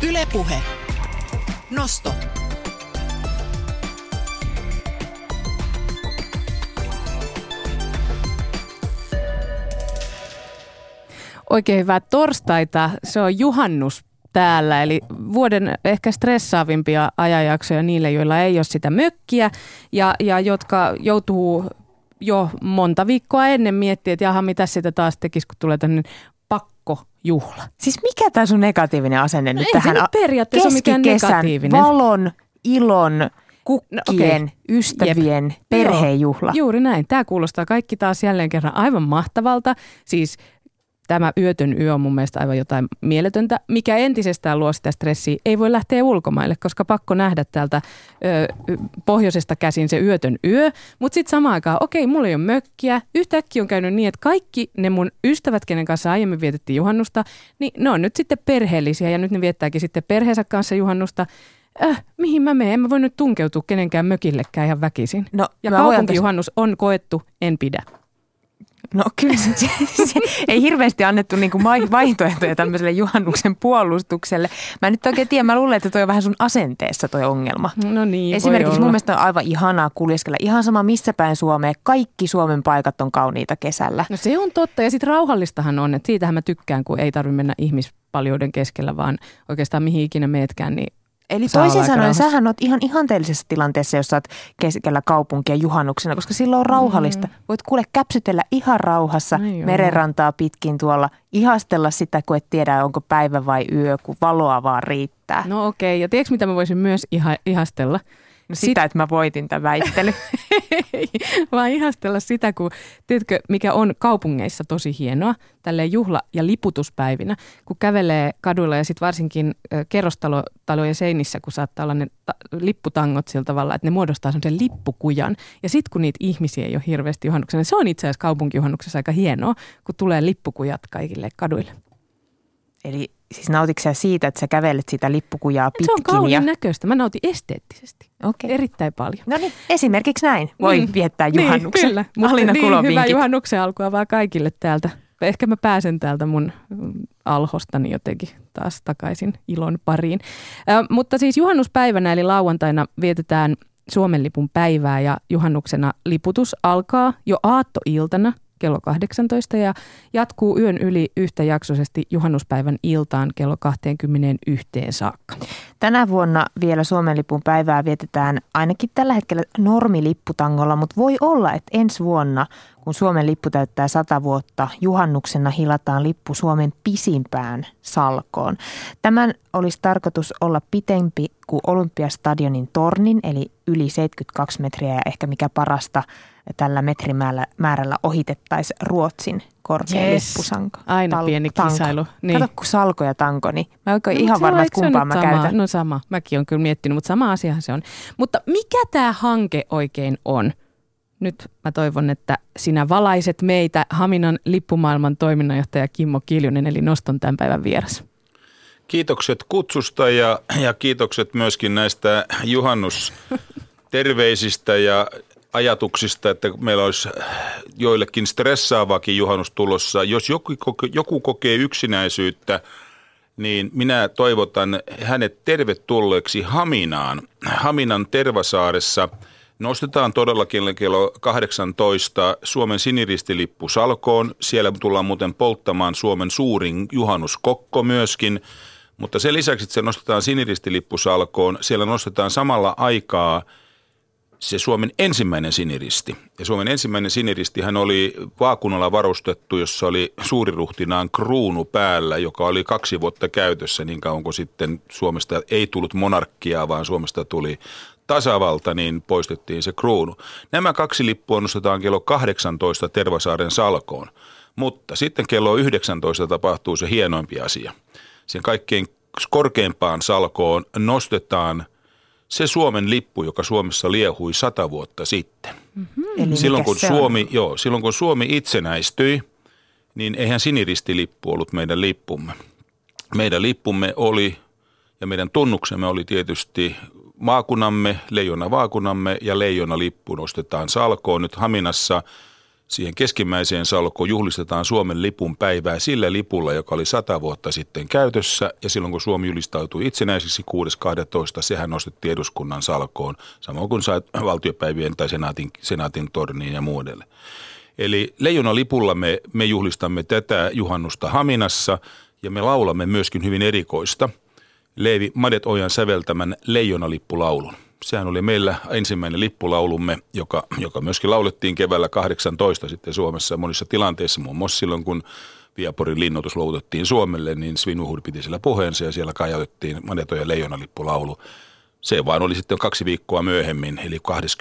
Yle Puhe. Nosto. Oikein hyvää torstaita. Se on juhannus täällä, eli vuoden ehkä stressaavimpia ajanjaksoja niille, joilla ei ole sitä mökkiä ja jotka joutuu jo monta viikkoa ennen miettiä, että jaha, mitä sitä taas tekisi, kun tulee tämmöinen pakkojuhla. Siis mikä tämä sun negatiivinen asenne nyt tähän? Ei se nyt periaatteessa ole mikään negatiivinen. Valon, ilon, kukkien, ystävien, perhejuhla. Joo, juuri näin. Tämä kuulostaa kaikki taas jälleen kerran aivan mahtavalta. Siis tämä yötön yö on mun mielestä aivan jotain mieletöntä, mikä entisestään luo sitä stressiä. Ei voi lähteä ulkomaille, koska pakko nähdä täältä pohjoisesta käsin se yötön yö. Mutta sitten samaan aikaan, okei, mulla ei ole mökkiä. Yhtäkkiä on käynyt niin, että kaikki ne mun ystävät, kenen kanssa aiemmin vietettiin juhannusta, niin ne on nyt sitten perheellisiä ja nyt ne viettääkin sitten perheensä kanssa juhannusta. Mihin mä menen? En mä voi nyt tunkeutua kenenkään mökillekään ihan väkisin. No, ja kaupunkijuhannus on koettu, en pidä. No kyllä se ei hirveästi annettu niinku vaihtoehtoja tämmöiselle juhannuksen puolustukselle. Mä nyt oikein tiedän, mä luulen, että toi on vähän sun asenteessa toi ongelma. No niin, esimerkiksi mun mielestä on aivan ihanaa kuljeskella ihan sama missä päin Suomea. Kaikki Suomen paikat on kauniita kesällä. No se on totta ja sitten rauhallistahan on, että siitähän mä tykkään, kun ei tarvitse mennä ihmispaljouden keskellä, vaan oikeastaan mihin ikinä meetkään, niin eli toisin sanoen, sähän oot ihan ihanteellisessa tilanteessa, jos sä oot keskellä kaupunkia juhannuksena, koska silloin on rauhallista. Voit kuule käpsytellä ihan rauhassa merenrantaa pitkin tuolla, ihastella sitä, kun et tiedä, onko päivä vai yö, kun valoa vaan riittää. No okei, ja tiedätkö mitä mä voisin myös ihastella? No sitä, että mä voitin tämän väittelyn. Vaan ihastella sitä, kun tiedätkö, mikä on kaupungeissa tosi hienoa, tälleen juhla- ja liputuspäivinä, kun kävelee kaduilla ja sitten varsinkin kerrostalojen seinissä, kun saattaa olla ne lipputangot sillä tavalla, että ne muodostaa semmoisen lippukujan. Ja sitten kun niitä ihmisiä ei ole hirveästi juhannuksena, niin se on itse asiassa kaupunkijuhannuksessa aika hienoa, kun tulee lippukujat kaikille kaduille. Eli siis nautitko sä siitä, että sä kävelet sitä lippukujaa pitkin? Se on kauniin näköistä. Mä nautin esteettisesti. Okay. Erittäin paljon. No niin, esimerkiksi näin voi viettää juhannuksen. Niin, kyllä. Mutta hyvää juhannuksen alkua vaan kaikille täältä. Ehkä mä pääsen täältä mun alhostani jotenkin taas takaisin ilon pariin. Mutta siis juhannuspäivänä eli lauantaina vietetään Suomen lipun päivää ja juhannuksena liputus alkaa jo aattoiltana kello 18 ja jatkuu yön yli yhtäjaksoisesti juhannuspäivän iltaan kello 21 saakka. Tänä vuonna vielä Suomen lipun päivää vietetään ainakin tällä hetkellä normilipputangolla, mutta voi olla, että ensi vuonna, kun Suomen lippu täyttää 100 vuotta, juhannuksena hilataan lippu Suomen pisimpään salkoon. Tämän olisi tarkoitus olla pitempi kuin Olympiastadionin tornin, eli yli 72 metriä ja ehkä mikä parasta, tällä metrimäärällä ohitettaisiin Ruotsin korkein lippusanko. Aina pieni kisailu. Niin. Kato, kun salko ja tanko, niin mä oikein ihan varma, että kumpaan mä käytän. No sama. Mäkin olen kyllä miettinyt, mutta sama asiahan se on. Mutta mikä tämä hanke oikein on? Nyt mä toivon, että sinä valaiset meitä, Haminan lippumaailman toiminnanjohtaja Kimmo Kiljunen, eli Noston tämän päivän vieras. Kiitokset kutsusta ja kiitokset myöskin näistä juhannusterveisistä ja ajatuksista, että meillä olisi joillekin stressaavaakin juhannus tulossa. Jos joku kokee yksinäisyyttä, niin minä toivotan hänet tervetulleeksi Haminaan. Haminan Tervasaaressa nostetaan todellakin kello 18 Suomen siniristilippu salkoon. Siellä tullaan muuten polttamaan Suomen suurin juhannuskokko myöskin. Mutta sen lisäksi, että se nostetaan siniristilippu salkoon, siellä nostetaan samalla aikaa se Suomen ensimmäinen siniristi. Ja Suomen ensimmäinen siniristihän oli vaakunalla varustettu, jossa oli suuriruhtinaan kruunu päällä, joka oli 2 vuotta käytössä, niin kauan kuin sitten Suomesta ei tullut monarkkiaa, vaan Suomesta tuli tasavalta, niin poistettiin se kruunu. Nämä 2 lippua nostetaan kello 18 Tervasaaren salkoon, mutta sitten kello 19 tapahtuu se hienoimpi asia. Sen kaikkein korkeimpaan salkoon nostetaan se Suomen lippu, joka Suomessa liehui 100 vuotta sitten. Eli silloin kun Suomi itsenäistyi, niin eihän siniristilippu ollut meidän lippumme. Meidän lippumme oli ja meidän tunnuksemme oli tietysti vaakunamme, leijona vaakunamme ja leijona lippu nostetaan salkoon. Nyt Haminassa siihen keskimmäiseen salkoon juhlistetaan Suomen lipun päivää sillä lipulla, joka oli 100 vuotta sitten käytössä. Ja silloin kun Suomi julistautui itsenäiseksi 6.12. sehän nostettiin eduskunnan salkoon, samoin kuin valtiopäivien tai senaatin torniin ja muudelle. Eli leijonalipulla me juhlistamme tätä juhannusta Haminassa ja me laulamme myöskin hyvin erikoista Leevi Madet-Ojan säveltämän Leijonalippulaulun. Sehän oli meillä ensimmäinen lippulaulumme, joka myöskin laulettiin keväällä 18 sitten Suomessa monissa tilanteissa, muun muassa silloin, kun Viaporin linnoitus luovutettiin Suomelle, niin Svinhufvud piti siellä puheensa ja siellä kajautettiin Madet-Ojan Leijonalippulaulu. Se vaan oli sitten 2 viikkoa myöhemmin, eli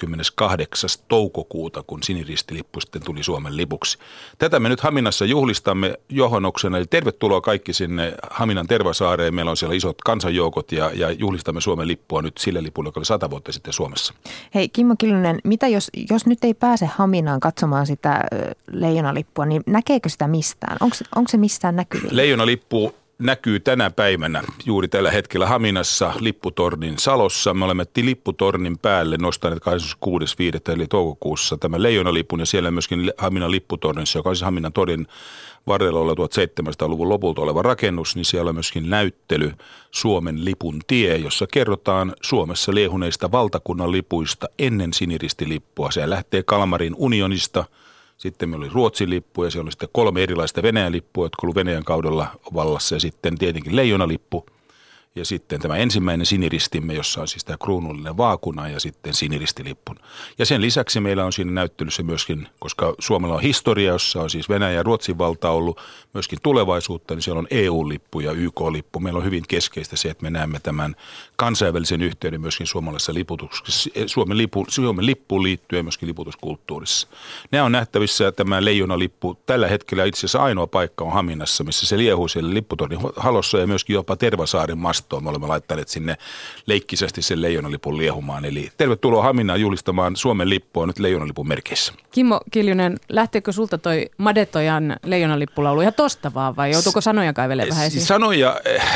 28. toukokuuta, kun siniristilippu sitten tuli Suomen lipuksi. Tätä me nyt Haminassa juhlistamme juhannuksena, eli tervetuloa kaikki sinne Haminan Tervasaareen. Meillä on siellä isot kansanjoukot ja juhlistamme Suomen lippua nyt sillä lipulla, joka oli 100 vuotta sitten Suomessa. Hei Kimmo Kiljunen, mitä jos nyt ei pääse Haminaan katsomaan sitä leijonalippua, niin näkeekö sitä mistään? Onko se mistään näkyvillä? Leijonalippu näkyy tänä päivänä juuri tällä hetkellä Haminassa Lipputornin salossa. Me olemme lipputornin päälle nostaneet 26.5. eli toukokuussa tämän leijonalipun ja siellä myöskin Haminan lipputornissa, joka on siis Haminan torin varrella oleva 1700-luvun lopulta oleva rakennus, niin siellä on myöskin näyttely Suomen lipun tie, jossa kerrotaan Suomessa liehuneista valtakunnan lipuista ennen siniristilippua. Se lähtee Kalmarin unionista. Sitten meillä oli Ruotsin lippu ja siellä oli sitten 3 erilaista Venäjän lippua, jotka oli Venäjän kaudella vallassa ja sitten tietenkin leijonalippu. Ja sitten tämä ensimmäinen siniristimme, jossa on siis tämä kruunullinen vaakuna ja sitten siniristilippu. Ja sen lisäksi meillä on siinä näyttelyssä myöskin, koska Suomella on historia, jossa on siis Venäjä ja Ruotsin valta ollut myöskin tulevaisuutta, niin siellä on EU-lippu ja YK-lippu. Meillä on hyvin keskeistä se, että me näemme tämän kansainvälisen yhteyden myöskin suomalaisessa liputuksessa, Suomen lippuun liittyen myöskin liputuskulttuurissa. Nämä on nähtävissä tämä leijonalippu. Tällä hetkellä itse asiassa ainoa paikka on Haminassa, missä se liehuu siellä lipputornin halossa ja myöskin jopa Tervasaaren mastoon. Me olemme laittaneet sinne leikkisesti sen leijonalipun liehumaan. Eli tervetuloa Haminaan julistamaan Suomen lippua nyt leijonalipun merkeissä. Kimmo Kiljunen, lähteekö sulta toi Madet-Ojan leijonalippulaulu ihan tosta vaan vai joutuuko sanoja kaivelemaan vähän esiin? Sanoja,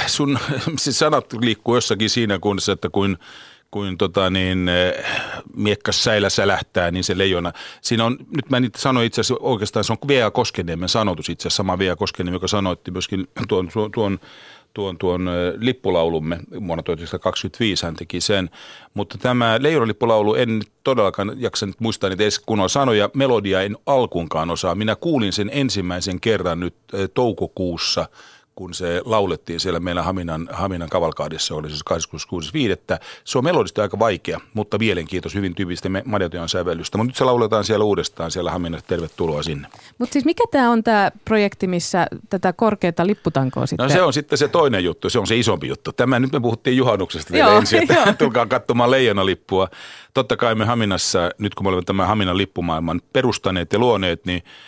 sanat liikkuu jossakin siinä kunnossa, että kuin miekkas säilä sälähtää, niin se leijona. Siinä on, nyt mä niitä sanoin itse asiassa oikeastaan, se on V.A. Koskenniemen sanotus itse asiassa, sama V.A. Koskenniemi, joka sanoitti myöskin tuon lippulaulumme vuonna 1925 hän teki sen, mutta tämä leijonalippulaulu en todellakaan jaksa nyt muistaa niitä edes kunnon sanoja, melodia en alkuunkaan osaa. Minä kuulin sen ensimmäisen kerran nyt toukokuussa, kun se laulettiin siellä meillä Haminan kavalkaadissa, oli siis 26.5. Se on melodisesti aika vaikea, mutta mielenkiintoista, hyvin tyypillistä Madet-Ojan sävellystä. Mutta nyt se lauletaan siellä uudestaan siellä Haminassa, tervetuloa sinne. Mutta siis mikä tämä on tämä projekti, missä tätä korkeata lipputankoa sitten? No se on sitten se toinen juttu, se on se isompi juttu. Nyt me puhuttiin juhannuksesta vielä ensin, että tulkaa katsomaan leijonalippua. Totta kai me Haminassa, nyt kun me olemme tämän Haminan lippumaailman perustaneet ja luoneet,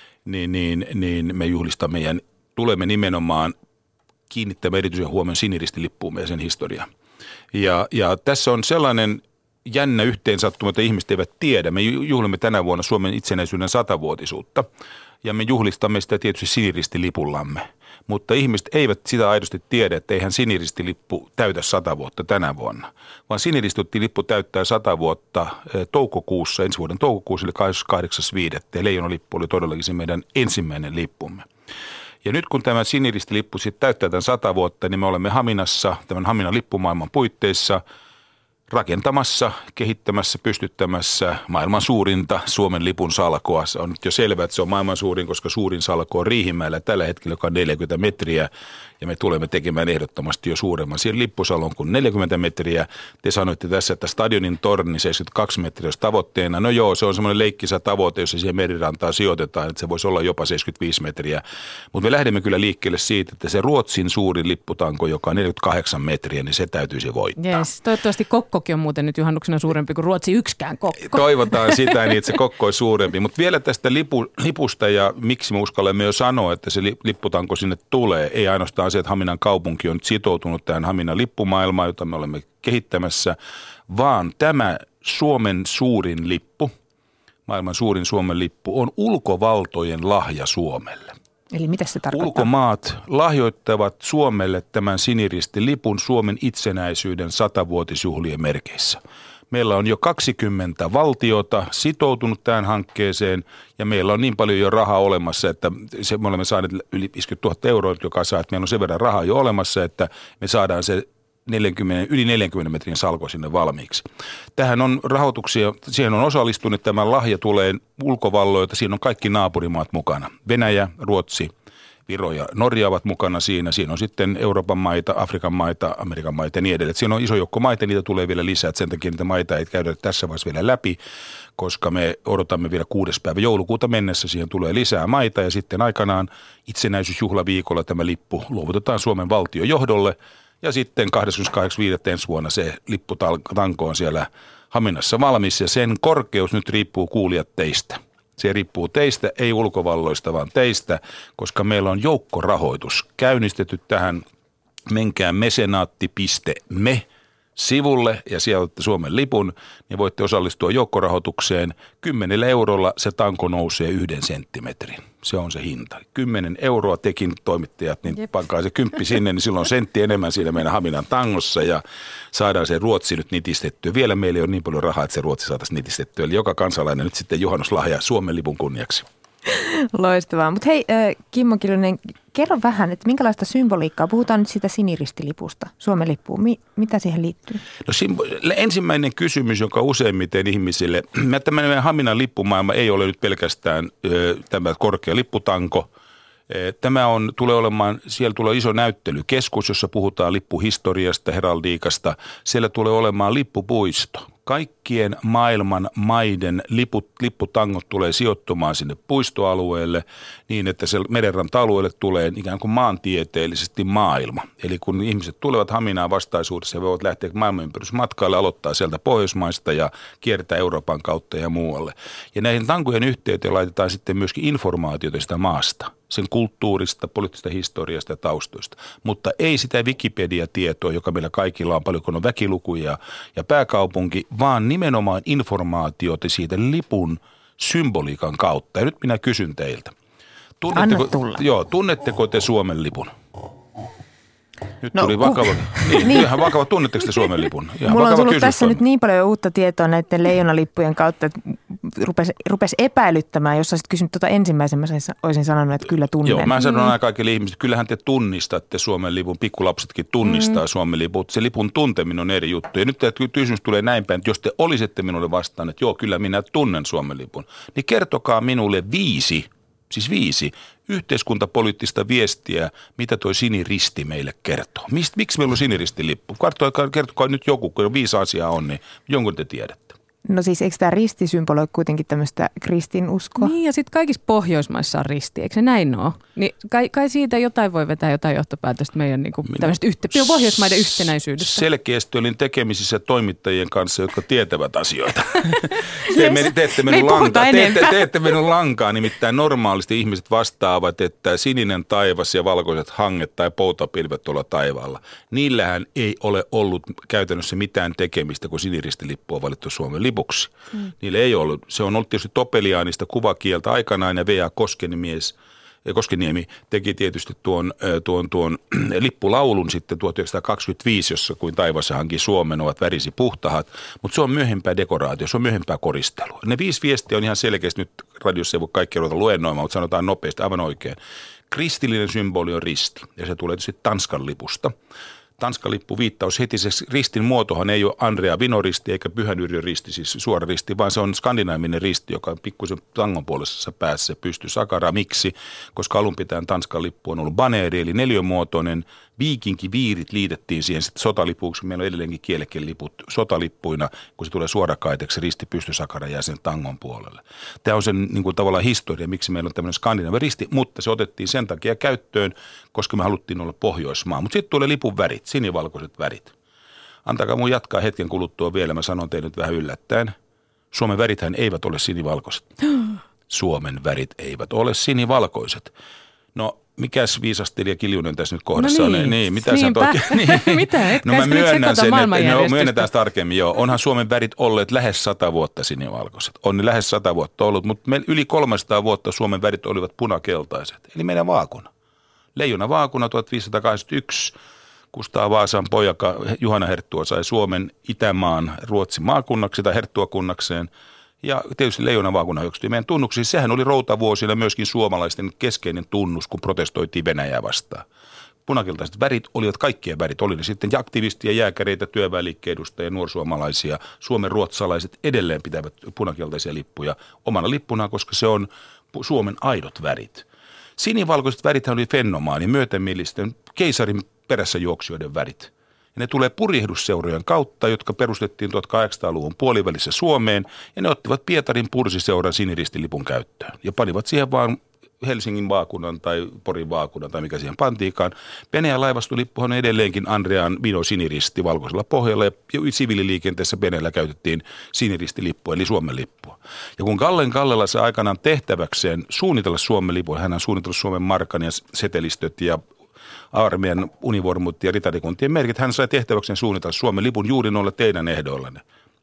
niin me juhlistamme ja tulemme nimenomaan kiinnittämään erityisen huomioon siniristilippuumme ja sen historiaan. Ja tässä on sellainen jännä yhteensattuma, että ihmiset eivät tiedä. Me juhlimme tänä vuonna Suomen itsenäisyyden 100-vuotisuutta ja me juhlistamme sitä tietysti siniristilipullamme. Mutta ihmiset eivät sitä aidosti tiedä, että eihän siniristilippu täytä 100 vuotta tänä vuonna, vaan siniristilippu täyttää 100 vuotta toukokuussa, ensi vuoden toukokuussa, eli 28.5. Ja leijonalippu oli todellakin se meidän ensimmäinen lippumme. Ja nyt kun tämä siniristilippu sitten täyttää tämän 100 vuotta, niin me olemme Haminassa, tämän Haminan lippumaailman puitteissa rakentamassa, kehittämässä, pystyttämässä maailman suurinta Suomen lipun salkoa. Se on nyt jo selvää, että se on maailman suurin, koska suurin salko on Riihimäellä tällä hetkellä, joka on 40 metriä. Ja me tulemme tekemään ehdottomasti jo suuremman siihen lippusalon kuin 40 metriä. Te sanoitte tässä, että stadionin torni 72 metriä olisi tavoitteena. No joo, se on semmoinen leikkisä tavoite, jos se siihen merirantaan sijoitetaan, että se voisi olla jopa 75 metriä. Mutta me lähdemme kyllä liikkeelle siitä, että se Ruotsin suurin lipputanko, joka on 48 metriä, niin se täytyisi voittaa. Yes. Toivottavasti kokkokin on muuten nyt juhannuksena suurempi kuin Ruotsi yksikään kokko. Toivotaan sitä, niin että se kokko olisi suurempi. Mutta vielä tästä lipusta ja miksi me uskallamme jo sanoa, että se lipputanko sinne tulee, ei ainoastaan se, että Haminan kaupunki on nyt sitoutunut tähän Haminan lippumaailmaan, jota me olemme kehittämässä, vaan tämä Suomen suurin lippu, maailman suurin Suomen lippu, on ulkovaltojen lahja Suomelle. Eli mitä se tarkoittaa? Ulkomaat lahjoittavat Suomelle tämän siniristilipun Suomen itsenäisyyden 100-vuotisjuhlien merkeissä. Meillä on jo 20 valtiota sitoutunut tähän hankkeeseen ja meillä on niin paljon jo rahaa olemassa, että me olemme saaneet yli 50 000 euroa, joka saa, että meillä on sen verran rahaa jo olemassa, että me saadaan se yli 40 metrin salko sinne valmiiksi. Tähän on rahoituksia, siihen on osallistunut, tämä lahja tulee ulkovalloilta, siinä on kaikki naapurimaat mukana. Venäjä, Ruotsi, Viro ja Norja ovat mukana siinä. Siinä on sitten Euroopan maita, Afrikan maita, Amerikan maita ja niin edelleen. Siinä on iso joukko maita, niitä tulee vielä lisää. Sen takia niitä maita ei käydä tässä vaiheessa vielä läpi, koska me odotamme vielä 6. päivä joulukuuta mennessä. Siihen tulee lisää maita ja sitten aikanaan itsenäisyysjuhlaviikolla tämä lippu luovutetaan Suomen valtiojohdolle. Ja sitten 28.5. ensi vuonna se lipputanko on siellä Haminassa valmis ja sen korkeus nyt riippuu kuulijat teistä. Se riippuu teistä, ei ulkovalloista, vaan teistä, koska meillä on joukkorahoitus käynnistetty tähän. Menkää mesenaatti.me sivulle ja sieltä olette Suomen lipun, niin voitte osallistua joukkorahoitukseen. 10 eurolla se tanko nousee 1 senttimetrin. Se on se hinta. 10 euroa tekin toimittajat, niin pankaa se 10 sinne, niin silloin on sentti enemmän siinä meidän Haminan tangossa ja saadaan se Ruotsi nyt nitistettyä. Vielä meillä ei ole niin paljon rahaa, että se Ruotsi saataisiin nitistettyä. Eli joka kansalainen nyt sitten juhannuslahja Suomen lipun kunniaksi. Loistavaa. Mutta hei, Kimmo Kiljunen, kerro vähän, että minkälaista symboliikkaa, puhutaan nyt siitä siniristilipusta, Suomen lippuun, mitä siihen liittyy? No ensimmäinen kysymys, joka useimmiten ihmisille, tämä meidän Haminan lippumaailma ei ole nyt pelkästään tämä korkea lipputanko. Siellä tulee iso näyttelykeskus, jossa puhutaan lippuhistoriasta, heraldiikasta. Siellä tulee olemaan lippupuisto. Kaikkien maailman maiden lipputangot tulee sijoittumaan sinne puistoalueelle niin, että se merenranta-alueelle tulee ikään kuin maantieteellisesti maailma. Eli kun ihmiset tulevat Haminaan vastaisuudessa, he voivat lähteä maailmanympärysmatkalle, aloittaa sieltä Pohjoismaista ja kiertää Euroopan kautta ja muualle. Ja näihin tankojen yhteyteen laitetaan sitten myöskin informaatiota sitä maasta, sen kulttuurista, poliittisesta historiasta ja taustoista. Mutta ei sitä Wikipedia-tietoa, joka meillä kaikilla on paljon, kun on väkilukuja ja pääkaupunki, vaan nimenomaan informaatiota siitä lipun symboliikan kautta. Ja nyt minä kysyn teiltä. Tunnetteko te Suomen lipun? Nyt tuli vakava. Ihan vakava. Tunnetteko te Suomen lipun? Mulla on tullut tässä nyt niin paljon uutta tietoa näiden leijonalippujen kautta, että rupesi epäilyttämään. Jos olisit kysynyt ensimmäisen, mä olisin sanonut, että kyllä tunnen. Joo, mä sanon aina kaikille ihmisille, että kyllähän te tunnistatte Suomen lipun. Pikkulapsetkin tunnistaa Suomen lipun. Se lipun tunteminen on eri juttu. Ja nyt kysymys tulee näin päin, että jos te olisitte minulle vastaan, että joo, kyllä minä tunnen Suomen lipun, niin kertokaa minulle 5 yhteiskuntapoliittista viestiä, mitä toi siniristi meille kertoo. Miksi meillä on siniristilippu? Kertokaa nyt joku, kun 5 asiaa on, niin jonkun te tiedätte. No siis eikö tämä risti symboloi kuitenkin tämmöistä kristinuskoa? Niin ja sitten kaikissa Pohjoismaissa on risti, eikö se näin ole? Niin kai siitä jotain voi vetää jotain johtopäätöstä meidän niin tämmöistä Pohjoismaiden yhtenäisyydestä. Selkeästi olin tekemisissä toimittajien kanssa, jotka tietävät asioita. Teette minun lankaa, nimittäin normaalisti ihmiset vastaavat, että sininen taivas ja valkoiset hanget tai poutapilvet tuolla taivaalla. Niillähän ei ole ollut käytännössä mitään tekemistä, kun siniristilippu on valittu Suomen lipuksi. Niillä ei ollut. Se on ollut tietysti topeliaanista kuvakieltä aikanaan ja V.A. Koskeniemi teki tietysti tuon lippulaulun sitten 1925, jossa kuin taivassa hanki Suomen ovat värisi puhtahat, mutta se on myöhempää dekoraatio, se on myöhempää koristelua. Ne 5 viestiä on ihan selkeästi, nyt radiossa ei voi kaikki ruveta luennoimaan, mutta sanotaan nopeasti, aivan oikein. Kristillinen symboli on risti ja se tulee tietysti Tanskan lipusta. Tanskan lippu viittaus heti, se ristin muotohan ei ole Andrea Vino-risti eikä Pyhän Yrjön risti, siis suora risti, vaan se on skandinaavinen risti, joka on pikkuisen tangon puolessa päässä pystysakara. Miksi? Koska alun pitäen Tanskan lippu on ollut baneeri, eli 4-muotoinen, viikinkiviirit liitettiin siihen sitten sotalipuksi. Meillä on edelleenkin kielekeliput sotalippuina, kun se tulee suorakaiteeksi, risti pystysakara jää sen tangon puolelle. Tämä on sen niin kuin tavallaan historia, miksi meillä on tämmöinen skandinaavinen risti, mutta se otettiin sen takia käyttöön, koska me haluttiin olla Pohjoismaa. Mutta sitten tulee lipun värit, sinivalkoiset värit. Antakaa mun jatkaa hetken kuluttua vielä, mä sanon teille nyt vähän yllättäen. Suomen värithän eivät ole sinivalkoiset. Suomen värit eivät ole sinivalkoiset. No, mikäs viisastelija Kiljunen tässä nyt kohdassa on? Niin, mitä sä oikein? Niin. Mitä? No mä myönnän sen, että myönnetään tarkemmin, joo. Onhan Suomen värit olleet lähes 100 vuotta sinivalkoiset. On ne lähes 100 vuotta ollut, mutta yli 300 vuotta Suomen värit olivat punakeltaiset. Eli meidän vaakuna. Leijona vaakuna 1581. Kustaa Vaasan poika Juhana Herttua sai Suomen Itämaan Ruotsin maakunnaksi tai Herttuakunnakseen. Ja tietysti leijonavaakunnan hyväksyttiin meidän tunnuksiin. Sehän oli routavuosina myöskin suomalaisten keskeinen tunnus, kun protestoitiin Venäjää vastaan. Punakiltaiset värit olivat kaikkien värit. Oli ne sitten aktivistia, jääkäreitä, työväenliikkeen edustajia, nuorsuomalaisia. Suomen ruotsalaiset edelleen pitävät punakiltaisia lippuja omana lippunaan, koska se on Suomen aidot värit. Sinivalkoiset värithän oli fenomaani, myötämielisten keisarin perässä juoksijoiden värit. Ja ne tulee purjehdusseurojen kautta, jotka perustettiin 1800-luvun puolivälissä Suomeen, ja ne ottivat Pietarin pursiseuran siniristilipun käyttöön. Ja panivat siihen vaan Helsingin vaakunan tai Porin vaakunan tai mikä siihen pantiikaan. Venäjän laivastolippuhan on edelleenkin Andrean Vino siniristi valkoisella pohjalla, ja siviililiikenteessä Venäjällä käytettiin siniristilippua, eli Suomen lippua. Ja kun Kallela sai aikanaan tehtäväkseen suunnitella Suomen lipun, hän on suunnitellut Suomen markan ja setelistöt ja armeijan univormut ja ritarikuntien merkit, hän sai tehtäväkseen suunnitella Suomen lipun juuri noilla teidän ehdoillanne.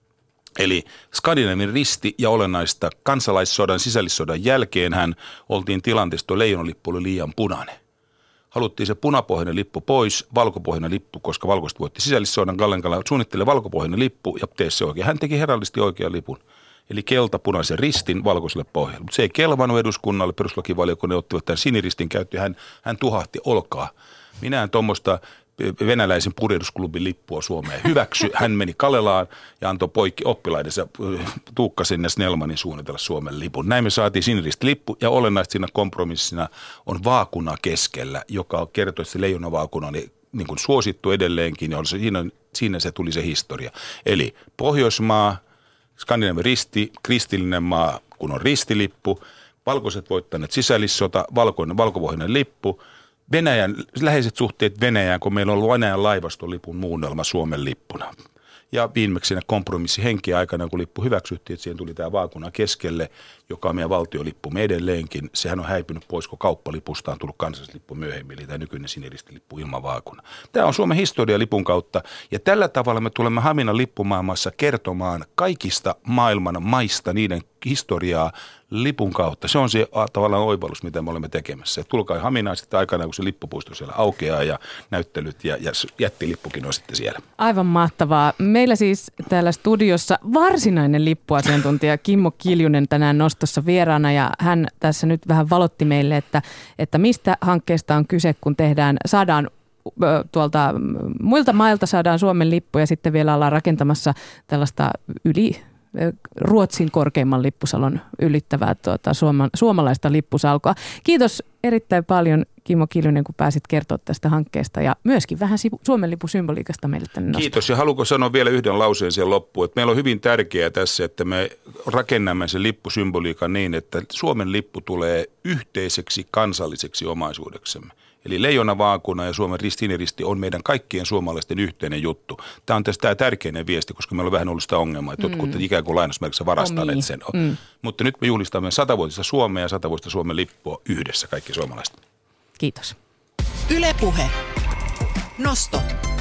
Eli Skandinaavin risti ja olennaista kansalaissodan, sisällissodan jälkeen hän oltiin tilanteessa, että leijonalippu oli liian punainen. Haluttiin se punapohjainen lippu pois, valkopohjainen lippu, koska valkoista voitti sisällissodan. Kallenkala suunnitteli valkopohjainen lippu ja tee se oikein. Hän teki herallisti oikean lipun, eli keltapunaisen ristin valkoiselle pohjalle. Mutta se ei kelvannut eduskunnalle, perustuslakivaliokunnan ottivat tämän siniristin käyttöön. Hän tuhahti, olkaa. Minä en tuommoista venäläisen purjehdusklubin lippua Suomeen hyväksy. Hän meni Kallelaan ja antoi poikki oppilaidensa Tuukkasen ja Snellmanin suunnitella Suomen lipun. Näin me saatiin siniristilippu, ja olennaista siinä kompromissina on vaakuna keskellä, joka kertoo, että se leijonavaakuna on niin kuin suosittu edelleenkin, ja siinä se tuli se historia. Eli Pohjoismaa, Skandinaavin risti, kristillinen maa, kun on ristilippu, valkoiset voittaneet sisällissota, valkopohjainen lippu, Venäjän, läheiset suhteet Venäjään, kun meillä on ollut Venäjän laivastolipun muunnelma Suomen lippuna. Ja viimeksi siinä kompromissihenki aikana, kun lippu hyväksyttiin, että siihen tuli tämä vaakuna keskelle, joka on meidän valtiolippumme edelleenkin. Sehän on häipynyt pois, kun kauppalipusta on tullut kansallislippu myöhemmin, eli tämä nykyinen siniristilippu ilman vaakuna. Tämä on Suomen historia lipun kautta, ja tällä tavalla me tulemme Haminan lippumaailmassa kertomaan kaikista maailman maista niiden historiaa lipun kautta. Se on se tavallaan oivallus, mitä me olemme tekemässä. Et tulkaa Haminaan sitten aikanaan, kun se lippupuisto siellä aukeaa ja näyttelyt ja jättilippukin on sitten siellä. Aivan mahtavaa. Meillä siis täällä studiossa varsinainen lippuasiantuntija Kimmo Kiljunen tänään nostossa vieraana, ja hän tässä nyt vähän valotti meille, että mistä hankkeesta on kyse, kun saadaan tuolta muilta mailta saadaan Suomen lippu ja sitten vielä ollaan rakentamassa tällaista Ruotsin korkeimman lippusalon ylittävää suomalaista lippusalkoa. Kiitos erittäin paljon, Kimmo Kiljunen, kun pääsit kertoa tästä hankkeesta ja myöskin vähän Suomen lipun symboliikasta meille tänne nostaa. Kiitos, ja haluanko sanoa vielä yhden lauseen siihen loppuun, että meillä on hyvin tärkeää tässä, että me rakennamme sen lippusymboliikan niin, että Suomen lippu tulee yhteiseksi kansalliseksi omaisuudeksemme. Eli leijonavaakuna ja Suomen ristiniiristi on meidän kaikkien suomalaisten yhteinen juttu. Tämä on tämä tärkeinen viesti, koska meillä on vähän ollut sitä ongelmaa, että jotkut ikään kuin lainausmerkissä varastaneet sen. Mutta nyt me juhlistamme 100-vuotista Suomea ja 100-vuotista Suomen lippua yhdessä kaikki suomalaiset. Kiitos. Yle Puhe. Nosto.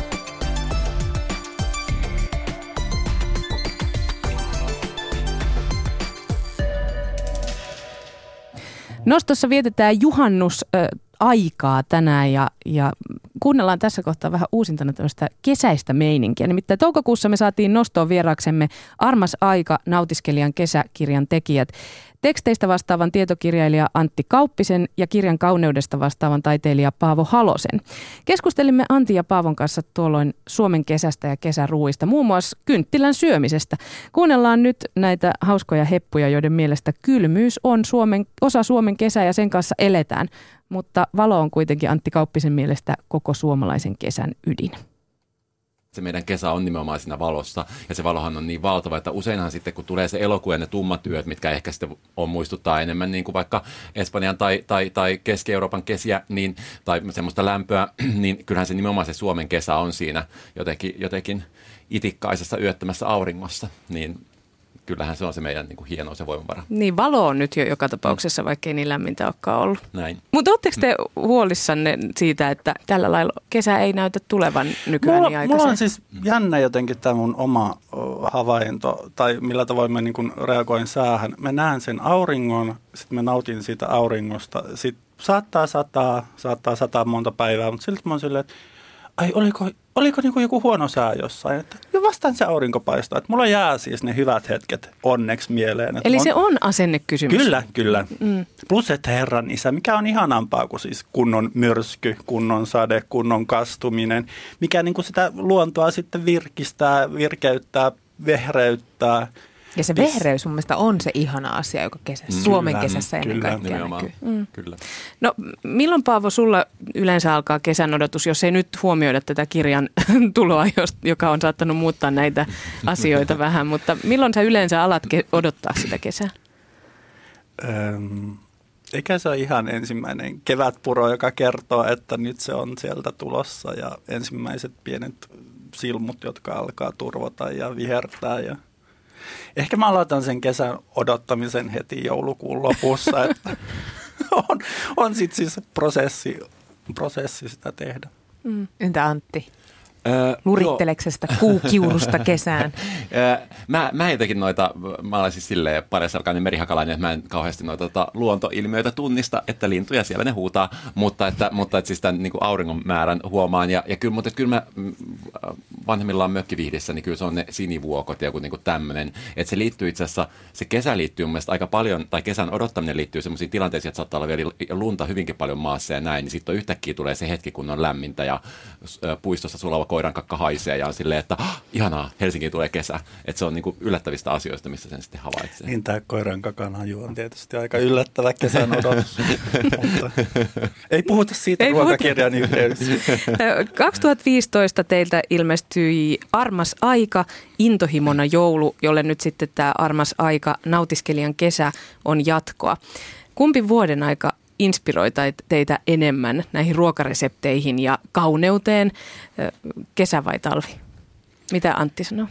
Nostossa vietetään juhannusaikaa tänään ja kuunnellaan tässä kohtaa vähän uusintana tämmöistä kesäistä meininkiä. Nimittäin toukokuussa me saatiin nostoon vieraaksemme Armas aika -nautiskelijan kesäkirjan tekijät. Teksteistä vastaavan tietokirjailija Antti Kauppisen ja kirjan kauneudesta vastaavan taiteilija Paavo Halosen. Keskustelimme Antti ja Paavon kanssa tuolloin Suomen kesästä ja kesäruuista, muun muassa kynttilän syömisestä. Kuunnellaan nyt näitä hauskoja heppuja, joiden mielestä kylmyys on osa Suomen kesää ja sen kanssa eletään. Mutta valo on kuitenkin Antti Kauppisen mielestä koko suomalaisen kesän ydin. Se meidän kesä on nimenomaan siinä valossa, ja se valohan on niin valtava, että useinhan sitten kun tulee se elokuu ja ne tummat yöt, mitkä ehkä sitten on muistuttaa enemmän niin kuin vaikka Espanjan tai Keski-Euroopan kesiä niin, tai semmoista lämpöä, niin kyllähän se nimenomaan se Suomen kesä on siinä jotenkin itikkaisessa yöttömässä auringossa, niin kyllähän se on se meidän niin kuin hieno se voimavara. Niin, valo on nyt jo joka tapauksessa, vaikka ei niin lämmintä olekaan ollut. Näin. Mutta ootteko te huolissanne siitä, että tällä lailla kesä ei näytä tulevan nykyään niin aikaisin? Mulla on siis jännä jotenkin tämä mun oma havainto, tai millä tavoin mä niin kuin reagoin säähän. Mä näen sen auringon, sitten mä nautin siitä auringosta. Sitten saattaa sataa monta päivää, mutta silti mä oon silleen, että ai oliko niin kuin joku huono sää jossain, että jo vastaan se aurinko paistaa. Että mulla jää siis ne hyvät hetket onneksi mieleen. Eli se on asennekysymys. Kyllä. Plus, että Herran isä, mikä on ihanampaa kuin siis kunnon myrsky, kunnon sade, kunnon kastuminen, mikä niin kuin sitä luontoa sitten virkeyttää, vehreyttää. Ja se vehreys mun mielestä on se ihana asia, joka kesässä, Suomen kesässä ennen kaikkea näkyy. Kyllä. No milloin, Paavo, sulla yleensä alkaa kesän odotus, jos ei nyt huomioida tätä kirjan tuloa, joka on saattanut muuttaa näitä asioita vähän, mutta milloin sä yleensä alat odottaa sitä kesää? Eikä se ole ihan ensimmäinen kevätpuro, joka kertoo, että nyt se on sieltä tulossa ja ensimmäiset pienet silmut, jotka alkaa turvota ja vihertää ja ehkä mä aloitan sen kesän odottamisen heti joulukuun lopussa, että on sitten siis prosessi sitä tehdä. Entä Antti? Luritteleksesta kuukiurusta kesään. Mä jotenkin mä olen siis silleen paresalkainen merihakalainen, että mä en kauheasti noita luontoilmiöitä tunnista, että lintuja siellä ne huutaa, mutta että siis tämän niin kuin auringon määrän huomaan. Ja kyllä mä vanhemmillaan mökkivihdissä, niin kyllä se on ne sinivuokot ja joku niin kuin tämmöinen. Että se liittyy itse asiassa, se kesä liittyy mun mielestä aika paljon, tai kesän odottaminen liittyy semmoisiin tilanteisiin, että saattaa olla vielä lunta hyvinkin paljon maassa ja näin, niin sitten yhtäkkiä tulee se hetki, kun on lämmintä ja puistossa sulava koiran kakka haisee ja on silleen, että ihanaa, Helsinkiin tulee kesä. Että se on niinku yllättävistä asioista, missä sen sitten havaitsee. Niin tämä koiran kakan haju on tietysti aika yllättävä kesän odotus. Mutta ei puhuta siitä ruokakirjan yhteydessä. 2015 teiltä ilmestyi Armas aika, intohimona joulu, jolle nyt sitten tämä Armas aika, nautiskelijan kesä on jatkoa. Kumpi vuoden aika inspiroi teitä enemmän näihin ruokaresepteihin ja kauneuteen, kesä vai talvi? Mitä Antti sanoo?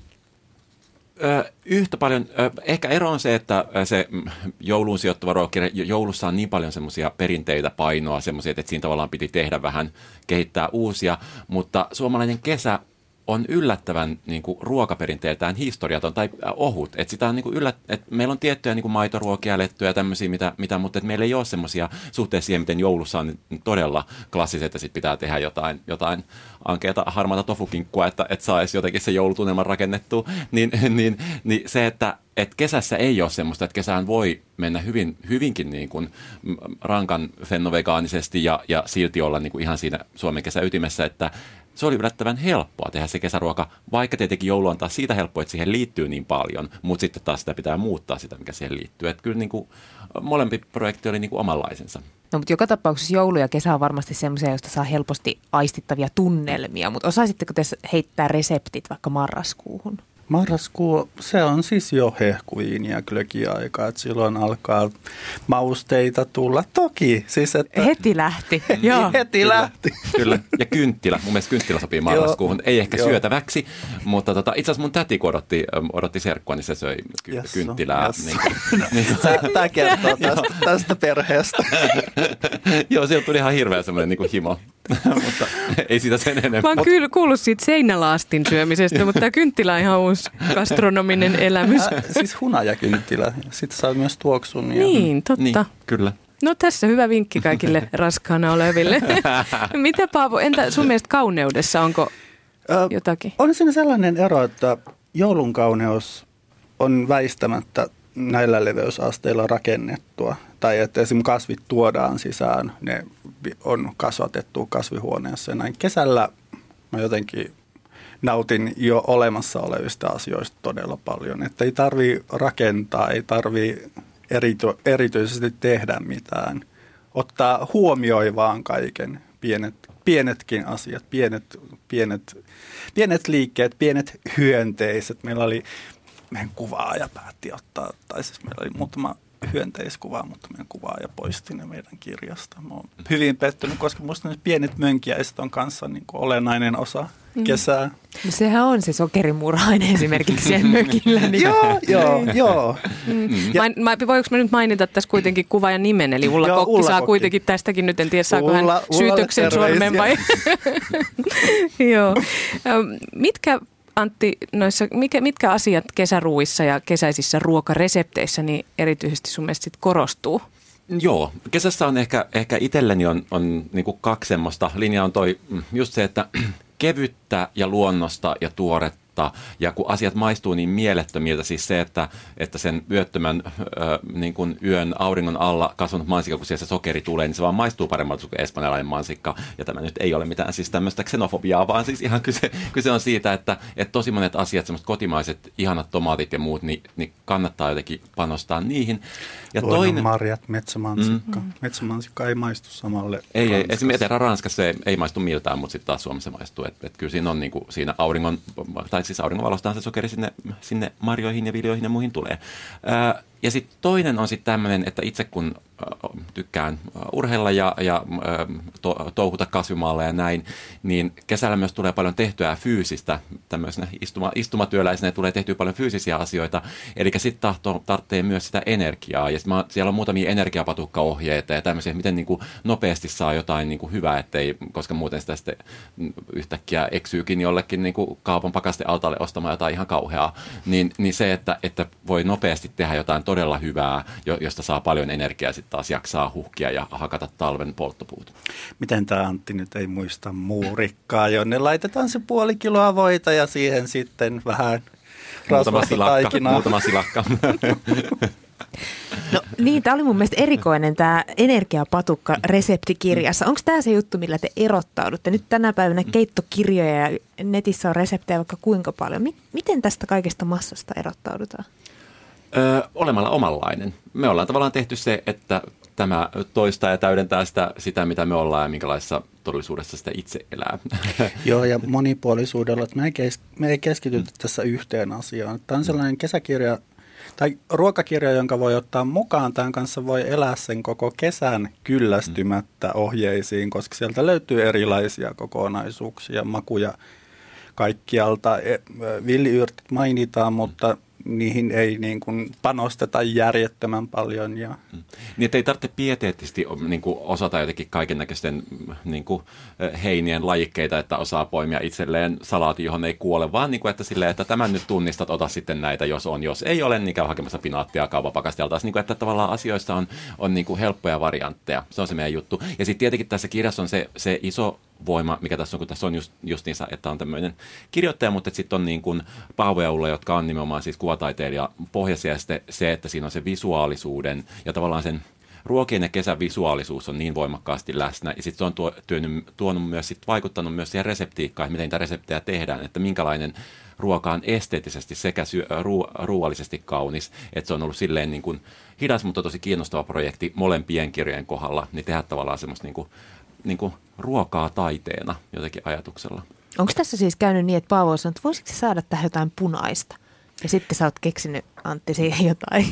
Yhtä paljon. Ehkä ero on se, että se jouluun sijoittuva ruokakirja, joulussa on niin paljon semmoisia perinteitä, painoa, semmoisia, että siinä tavallaan piti tehdä vähän, kehittää uusia, mutta suomalainen kesä on yllättävän niin kuin ruokaperinteeltään historiaton tai ohut. Että sitä on niin kuin että meillä on tiettyjä niin kuin maitoruokia, lettuja ja tämmöisiä, mutta meillä ei ole semmoisia suhteessa siihen, miten joulussa on todella klassiset, että sitten pitää tehdä jotain ankeata harmaata tofukinkkua, että saisi jotenkin se joulutunnelman rakennettua. Niin se, että kesässä ei ole semmoista, että kesään voi mennä hyvinkin niin kuin rankan fennovegaanisesti ja silti olla niin kuin ihan siinä Suomen kesäytimessä, että se oli yllättävän helppoa tehdä se kesäruoka, vaikka tietenkin joulu on taas siitä helppoa, että siihen liittyy niin paljon, mutta sitten taas sitä pitää muuttaa sitä, mikä siihen liittyy. Että kyllä niin kuin molempi projekti oli niin kuin omanlaisensa. No, mutta joka tapauksessa joulu ja kesä on varmasti semmoisia, joista saa helposti aistittavia tunnelmia, mutta osaisitteko te heittää reseptit vaikka marraskuuhun? Marraskuu, se on siis jo hehkuviini ja glögi-aika, että silloin alkaa mausteita tulla. Toki. Siis, että heti lähti. Joo. Heti lähti. Kyllä, ja kynttilä. Mun mielestä kynttilä sopii marraskuuhun. Ei ehkä syötäväksi, mutta itse asiassa mun täti, kun odotti serkkua, niin se söi kynttilää. Yes. Tämä kertoo tästä perheestä. Joo, sieltä tuli ihan hirveä semmoinen niin kuin himo. Mutta ei sitä sen enemmän. Mä oon kyllä kuullut siitä seinälaastin syömisestä, mutta tämä kynttilä on ihan uusi gastronominen elämys. Siis hunajakynttilä. Sitten saa myös tuoksun. Niin, totta. Niin, kyllä. No tässä hyvä vinkki kaikille raskaana oleville. Mitä Paavo, entä sun mielestä kauneudessa, onko jotakin? On siinä sellainen ero, että joulun kauneus on väistämättä näillä leveysasteilla rakennettua. Tai että esimerkiksi kasvit tuodaan sisään, ne on kasvatettu kasvihuoneessa. Ja näin kesällä mä jotenkin nautin jo olemassa olevista asioista todella paljon. Että ei tarvitse rakentaa, ei tarvitse erityisesti tehdä mitään. Ottaa huomioivaan kaiken, pienetkin asiat, pienet liikkeet, pienet hyönteiset. Meidän kuvaaja päätti ottaa, tai siis meillä oli muutama hyönteiskuva, mutta meidän kuvaaja poisti ne meidän kirjasta. Mä oon hyvin pettynyt, koska musta ne pienet mönkiäiset on kanssa niin kuin olennainen osa kesää. No sehän on se sokerimurhainen esimerkiksi sen mökillä. Niin. Joo. Voinko mä nyt mainita tässä kuitenkin kuvaajan nimen, eli Ulla Kokki saa kuitenkin tästäkin nyt, en tiedä saako hän syytöksen sormen vai? Joo. Antti, mitkä asiat kesäruuissa ja kesäisissä ruokaresepteissä niin erityisesti sun mielestä sit korostuu? Joo, kesässä on ehkä itselleni on niin kuin kaksi semmoista linjaa on toi just se, että kevyttä ja luonnosta ja tuoretta. Ja kun asiat maistuu niin mielettömiltä, siis se, että sen yöttömän niin kuin yön auringon alla kasvanut mansikka, kun siellä se sokeri tulee, niin se vaan maistuu paremmalta kuin espanjalainen mansikka. Ja tämä nyt ei ole mitään siis tämmöistä xenofobiaa, vaan siis ihan kyse on siitä, että tosi monet asiat, semmoiset kotimaiset ihanat tomaatit ja muut, niin kannattaa jotenkin panostaa niihin. Ja toinen marjat, metsämansikka. Metsämansikka ei maistu samalle. Ei, esimerkiksi Etelä-Ranskassa se ei maistu miltään, mutta sitten taas Suomessa maistuu. Että kyllä siinä on niin kuin siinä auringon, tai siis auringonvalostahan se sokeri sinne marjoihin ja viljoihin ja muihin tulee. Ja sitten toinen on sitten tämmöinen, että itse kun tykkään urheilla ja touhuta kasvimaalla ja näin, niin kesällä myös tulee paljon tehtyä fyysistä, tämmöisenä istumatyöläisenä tulee tehtyä paljon fyysisiä asioita, eli sitten tarvitsee myös sitä energiaa, ja siellä on muutamia energiapatukkaohjeita ja tämmöisiä, miten niin kuin nopeasti saa jotain niin kuin hyvää, koska muuten sitä sitten yhtäkkiä eksyykin jollekin niin kuin kaupan pakastealtaalle ostamaan jotain ihan kauheaa, niin se, että voi nopeasti tehdä jotain todella hyvää, josta saa paljon energiaa, sitten taas jaksaa huhkia ja hakata talven polttopuut. Miten tämä Antti nyt ei muista muurikkaa, jonne laitetaan se 0,5 kiloa voita ja siihen sitten vähän rasvasta taikinaa. Muutama silakka. No niin, tämä oli mun mielestä erikoinen tämä energiapatukka reseptikirjassa. Onko tämä se juttu, millä te erottaudutte? Nyt tänä päivänä keittokirjoja ja netissä on reseptejä vaikka kuinka paljon. Miten tästä kaikesta massasta erottaudutaan? Olemalla omanlainen. Me ollaan tavallaan tehty se, että tämä toistaa ja täydentää sitä, mitä me ollaan ja minkälaisessa todellisuudessa sitä itse elää. Joo, ja monipuolisuudella, että me ei keskitytä tässä yhteen asiaan. Tämä on sellainen kesäkirja tai ruokakirja, jonka voi ottaa mukaan. Tämän kanssa voi elää sen koko kesän kyllästymättä ohjeisiin, koska sieltä löytyy erilaisia kokonaisuuksia, makuja kaikkialta. Villiyrtit mainitaan, mutta niihin ei niin kuin panosteta järjettömän paljon. Niin, että ei tarvitse pieteettisesti niin kuin osata jotenkin kaikennäköisten niin kuin heinien lajikkeita, että osaa poimia itselleen salaati, johon ei kuole, vaan niin kuin, että silleen, että tämän nyt tunnistat, ota sitten näitä, jos on. Jos ei ole, niin käy hakemassa pinaattia kaupapakastelta. Niin kuin, että tavallaan asioista on niin kuin helppoja variantteja. Se on se meidän juttu. Ja sitten tietenkin tässä kirjassa on se iso voima, mikä tässä on, kun tässä on justiinsa, että on tämmöinen kirjoittaja, mutta sitten on niin kuin Paavo ja Ulla, jotka on nimenomaan siis kuvataiteilija pohjaisia, ja sitten se, että siinä on se visuaalisuuden ja tavallaan sen ruokien ja kesän visuaalisuus on niin voimakkaasti läsnä, ja sitten se on tuonut myös, sit vaikuttanut myös siihen reseptiikkaan, miten niitä reseptejä tehdään, että minkälainen ruoka on esteettisesti sekä ruuallisesti kaunis, että se on ollut silleen niin kuin hidas, mutta tosi kiinnostava projekti molempien kirjojen kohdalla, niin tehdä tavallaan semmoista niin kuin ruokaa taiteena jotenkin ajatuksella. Onko tässä siis käynyt niin, että Paavo sanoo, että voisitko saada tähän jotain punaista? Ja sitten sä oot keksinyt, Antti, siihen jotain.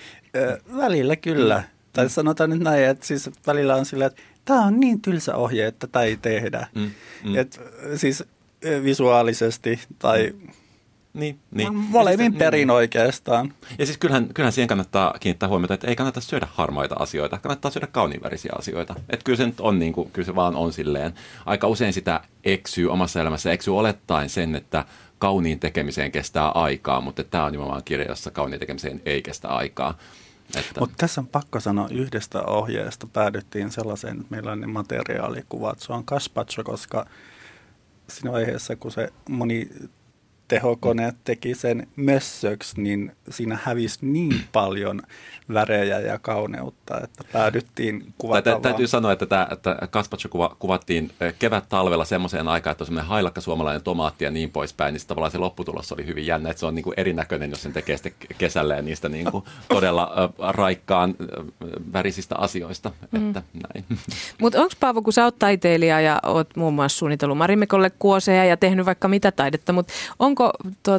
Välillä kyllä. Tai sanotaan nyt näin, että siis välillä on sillä, että tämä on niin tylsä ohje, että tämä ei tehdä. Et, siis visuaalisesti tai Niin. molemmin perin oikeastaan. Ja siis kyllähän siihen kannattaa kiinnittää huomiota, että ei kannata syödä harmaita asioita, kannattaa syödä kauniinvärisiä asioita. Että kyllä se nyt on niin kuin, kyllä se vaan on silleen. Aika usein sitä eksyy omassa elämässä, eksyy olettaen sen, että kauniin tekemiseen kestää aikaa, mutta tämä on nimenomaan kirja, jossa kauniin tekemiseen ei kestä aikaa. Mutta tässä on pakko sanoa, yhdestä ohjeesta päädyttiin sellaiseen, että meillä on ne materiaalikuvat. Se on gazpacho, koska siinä vaiheessa, kun se monitehokoneet teki sen mössöksi, niin siinä hävisi niin paljon värejä ja kauneutta, että päädyttiin kuvatavaan. Täytyy sanoa, että gazpacho kuvattiin kevät-talvella semmoiseen aikaan, että on semmoinen hailakka suomalainen tomaatti ja niin poispäin, niin tavallaan se lopputulos oli hyvin jännä, että se on niin kuin erinäköinen, jos sen tekee sitten kesällä ja niistä niin kuin todella raikkaan värisistä asioista. Että näin. Mutta onko Paavo, kun sä oot taiteilija ja oot muun muassa suunnitellut Marimekkolle kuoseja ja tehnyt vaikka mitä taidetta, mutta onko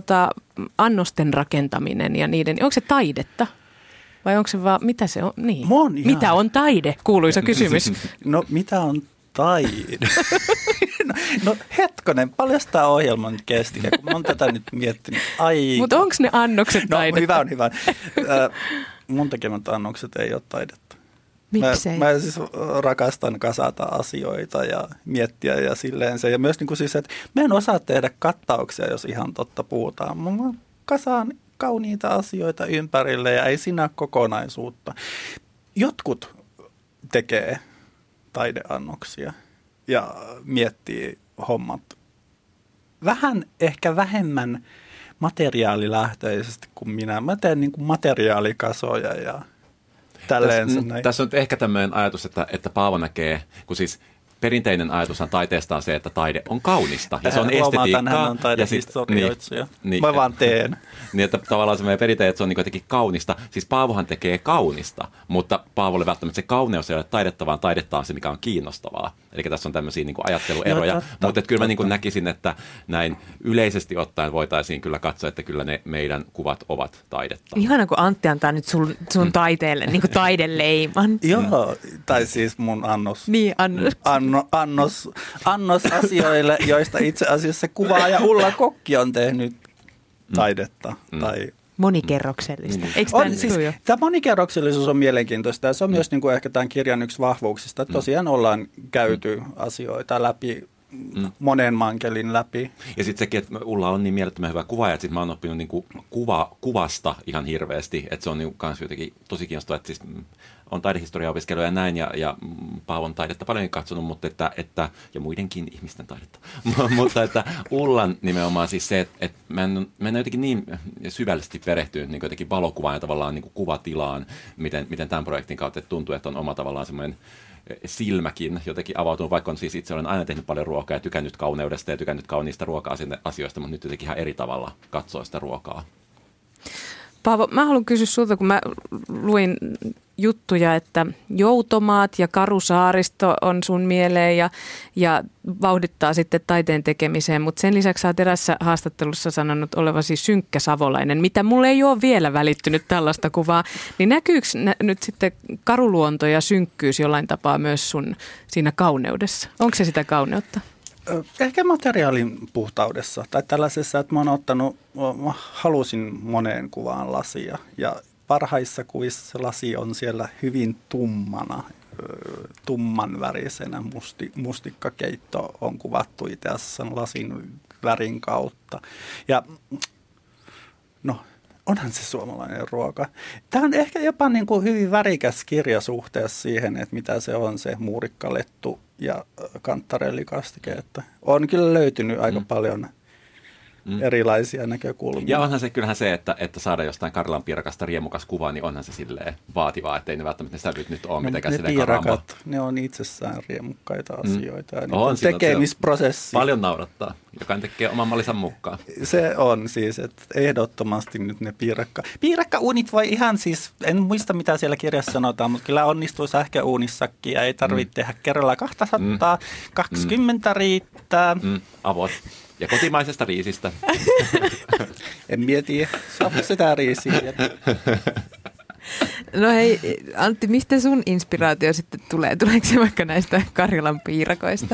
annosten rakentaminen ja niiden, onko se taidetta? Vai onko se vaan, mitä se on? Niin. Mitä on taide? Kuuluisa kysymys. No, mitä on taide? no hetkonen, paljon tämä ohjelma nyt kesti, ja kun mä oon tätä nyt miettinyt. Mutta onko ne annokset taidetta? No hyvä. Mun tekemät annokset ei ole taidetta. Miksei? Mä siis rakastan kasata asioita ja miettiä ja silleen se. Ja myös niin kuin siis, että mä en osaa tehdä kattauksia, jos ihan totta puhutaan. Mä kasaan kauniita asioita ympärille ja ei siinä ole kokonaisuutta. Jotkut tekee taideannoksia ja miettii hommat vähän ehkä vähemmän materiaalilähtöisesti kuin minä. Mä teen niin kuin materiaalikasoja ja tälleen. Tässä on ehkä tämmöinen ajatus, että Paavo näkee, kun siis perinteinen ajatushan taiteesta on se, että taide on kaunista ja se on estetiikkaa. Hän on taidehistorioitsija. Mä vaan teen. Niin, että tavallaan se meidän perinteet, että se on niin jotenkin kaunista. Siis Paavohan tekee kaunista, mutta Paavolle välttämättä se kauneus ei ole taidetta, vaan taidetta on se, mikä on kiinnostavaa. Eli tässä on tämmöisiä niin kuin ajattelueroja. Mutta kyllä mä niin kuin näkisin, että näin yleisesti ottaen voitaisiin kyllä katsoa, että kyllä ne meidän kuvat ovat taidetta. Ihana, kun Antti antaa nyt sun taiteelle niin kuin taideleiman. Joo, tai siis mun annos. Niin, annos asioille, joista itse asiassa kuvaaja Ulla Kokki on tehnyt taidetta. Tai monikerroksellista. Eikö tämä siis, tämä monikerroksellisuus on mielenkiintoista ja se on myös niin kuin ehkä tämän kirjan yksi vahvuuksista. Tosiaan ollaan käyty asioita läpi, monen mankelin läpi. Ja sitten sekin, että Ulla on niin mielettömän hyvä kuvaaja, että sit mä oon oppinut niin kuin kuvasta ihan hirveästi. Että se on niin kans jotenkin tosi kiinnostavaa, että siis on taidehistoriaopiskelua ja näin, ja Paavon taidetta paljon katsonut, mutta ja muidenkin ihmisten taidetta. Mutta että Ullan nimenomaan siis se, että mä en jotenkin niin syvällisesti perehtynyt niin jotenkin valokuvaan ja tavallaan niin kuin kuvatilaan, miten tämän projektin kautta tuntuu, että on oma tavallaan semmoinen silmäkin jotenkin avautunut, vaikka on siis itse olen aina tehnyt paljon ruokaa ja tykännyt kauneudesta ja tykännyt kauniista ruoka-asioista, mutta nyt jotenkin ihan eri tavalla katsoo sitä ruokaa. Paavo, mä haluan kysyä sulta, kun mä luin juttuja, että Joutomaat ja Karusaaristo on sun mieleen ja vauhdittaa sitten taiteen tekemiseen, mutta sen lisäksi sä oot erässä haastattelussa sanonut olevasi synkkä savolainen, mitä mulle ei ole vielä välittynyt tällaista kuvaa, niin näkyykö nyt sitten karuluonto ja synkkyys jollain tapaa myös sun siinä kauneudessa? Onko se sitä kauneutta? Ehkä materiaalin puhtaudessa tai tällaisessa, että mä halusin moneen kuvaan lasia ja parhaissa kuvissa se lasi on siellä hyvin tummana, tumman värisenä. Mustikkakeitto on kuvattu itse asiassa lasin värin kautta. Ja no, onhan se suomalainen ruoka. Tämä on ehkä jopa niin kuin hyvin värikäs kirja suhteessa siihen, että mitä se on se muurikkalettu ja kantarellikastike. Että on kyllä löytynyt aika paljon erilaisia näkökulmia. Ja onhan se kyllähän se, että saada jostain Karjalan piirakasta riemukas kuva, niin onhan se silleen vaativaa, ettei ne välttämättä ne sävyt nyt ole mitenkään silleen piirakat, ne on itsessään riemukkaita asioita. Ja on tekemisprosessi. Paljon naurattaa. Jokainen tekee oman mallinsa mukaan. Se on siis, että ehdottomasti nyt ne piirakkauunit voi ihan siis, en muista mitä siellä kirjassa sanotaan, mutta kyllä onnistuu sähköuunissakin ja ei tarvitse tehdä kerralla 200, 20 riittää. Avot. Ja kotimaisesta riisistä. En mieti, saako sitä riisiä. No hei, Antti, mistä sun inspiraatio sitten tulee? Tuleeko se vaikka näistä Karjalan piirakoista?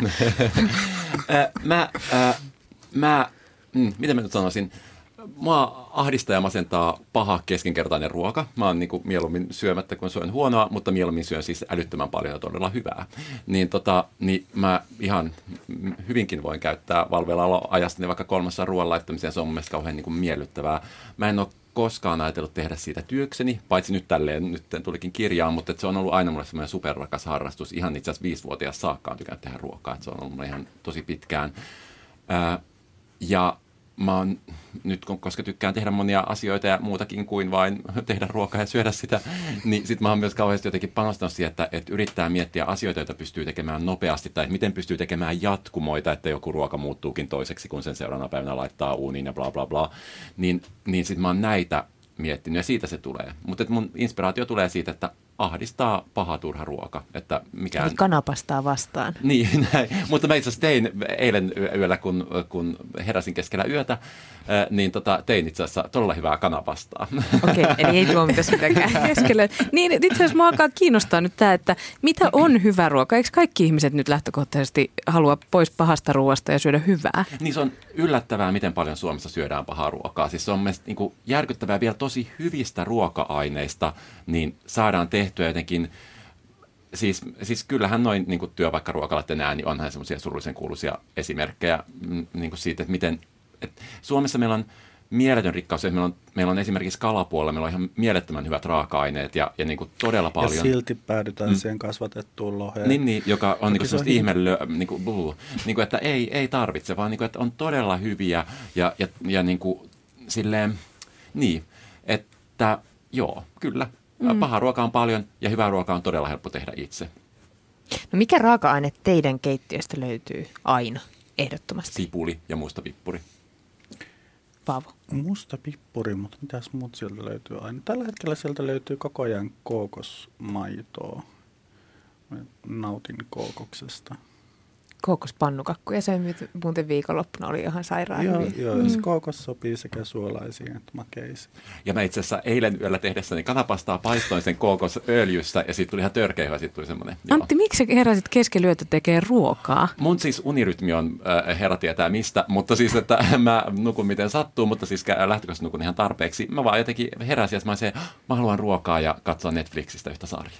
Miten mä nyt sanoisin? Mua ahdistaa ja masentaa paha keskinkertainen ruoka. Mä oon niinku mieluummin syömättä, kun syön huonoa, mutta mieluummin syön siis älyttömän paljon ja todella hyvää. Niin mä ihan hyvinkin voin käyttää valveillaoloajastani vaikka 3 ruoan laittamiseen. Se on mun mielestä kauhean niinku miellyttävää. Mä en ole koskaan ajatellut tehdä siitä työkseni, paitsi nyt tulikin kirjaan, mutta se on ollut aina mulle semmoinen superrakas harrastus. Ihan itse asiassa 5-vuotias saakka on tykännyt tehdä ruokaa, että se on ollut mulle ihan tosi pitkään. Ja mä oon nyt, koska tykkään tehdä monia asioita ja muutakin kuin vain tehdä ruokaa ja syödä sitä, niin sit mä oon myös kauheasti jotenkin panostanut siihen, että yrittää miettiä asioita, joita pystyy tekemään nopeasti tai miten pystyy tekemään jatkumoita, että joku ruoka muuttuukin toiseksi, kun sen seuraavana päivänä laittaa uuniin ja bla bla bla. Niin sit mä oon näitä miettinyt ja siitä se tulee. Mutta mun inspiraatio tulee siitä, että ahdistaa paha turha ruoka. Että mikään... Eli kanapastaa vastaan. Niin, näin. Mutta mä itse asiassa tein eilen yöllä, kun heräsin keskellä yötä, niin tein itse asiassa todella hyvää kanapastaa. Okei, eli ei tuomita sitäkään keskellä. Niin, itse asiassa mua alkaa kiinnostaa nyt tämä, että mitä on hyvä ruoka? Eikö kaikki ihmiset nyt lähtökohtaisesti halua pois pahasta ruoasta ja syödä hyvää? Niin se on yllättävää, miten paljon Suomessa syödään pahaa ruokaa. Siis se on mielestäni niin järkyttävää vielä tosi hyvistä ruoka-aineista, niin saadaan tehtyä jotenkin. Siis kyllähän noin niin työpaikkaruokalat ja nää, niin onhan semmoisia surullisen kuuluisia esimerkkejä niin siitä, että miten. Suomessa meillä on mieletön rikkaus. Meillä on esimerkiksi kalapuolella, meillä on ihan mielettömän hyvät raaka-aineet ja niin kuin todella paljon. Ja silti päädytään siihen kasvatettuun loheen. Niin, joka on niin sellaista niin että ei tarvitse, vaan niin kuin, että on todella hyviä ja niin kuin silleen, niin, että joo, kyllä. Paha ruoka on paljon ja hyvää ruokaa on todella helppo tehdä itse. No mikä raaka-aine teidän keittiöstä löytyy aina, ehdottomasti? Sipuli ja musta pippuri. Paavo. Musta pippuri, mutta mitäs muut sieltä löytyy aina? Tällä hetkellä sieltä löytyy koko ajan kookosmaitoa. Mä nautin kookoksesta. Kookospannukakkuja söin muuten viikonloppuna, oli ihan sairaan hyviä. Joo, kookos sopii sekä suolaisiin että makeisiin. Ja mä itse asiassa eilen yöllä tehdessäni kanapastaa paistoin sen kookosöljyssä ja siitä tuli ihan törkeä hyvä, siitä tuli semmoinen. Antti, miksi heräsit keskelyötä tekee ruokaa? Mun siis unirytmi on, herra tietää mistä, mutta siis, että mä nukun miten sattuu, mutta siis lähtökohtaisesti nukun ihan tarpeeksi. Mä vaan jotenkin heräsin ja mä haluan ruokaa ja katsoa Netflixistä yhtä sarjaa.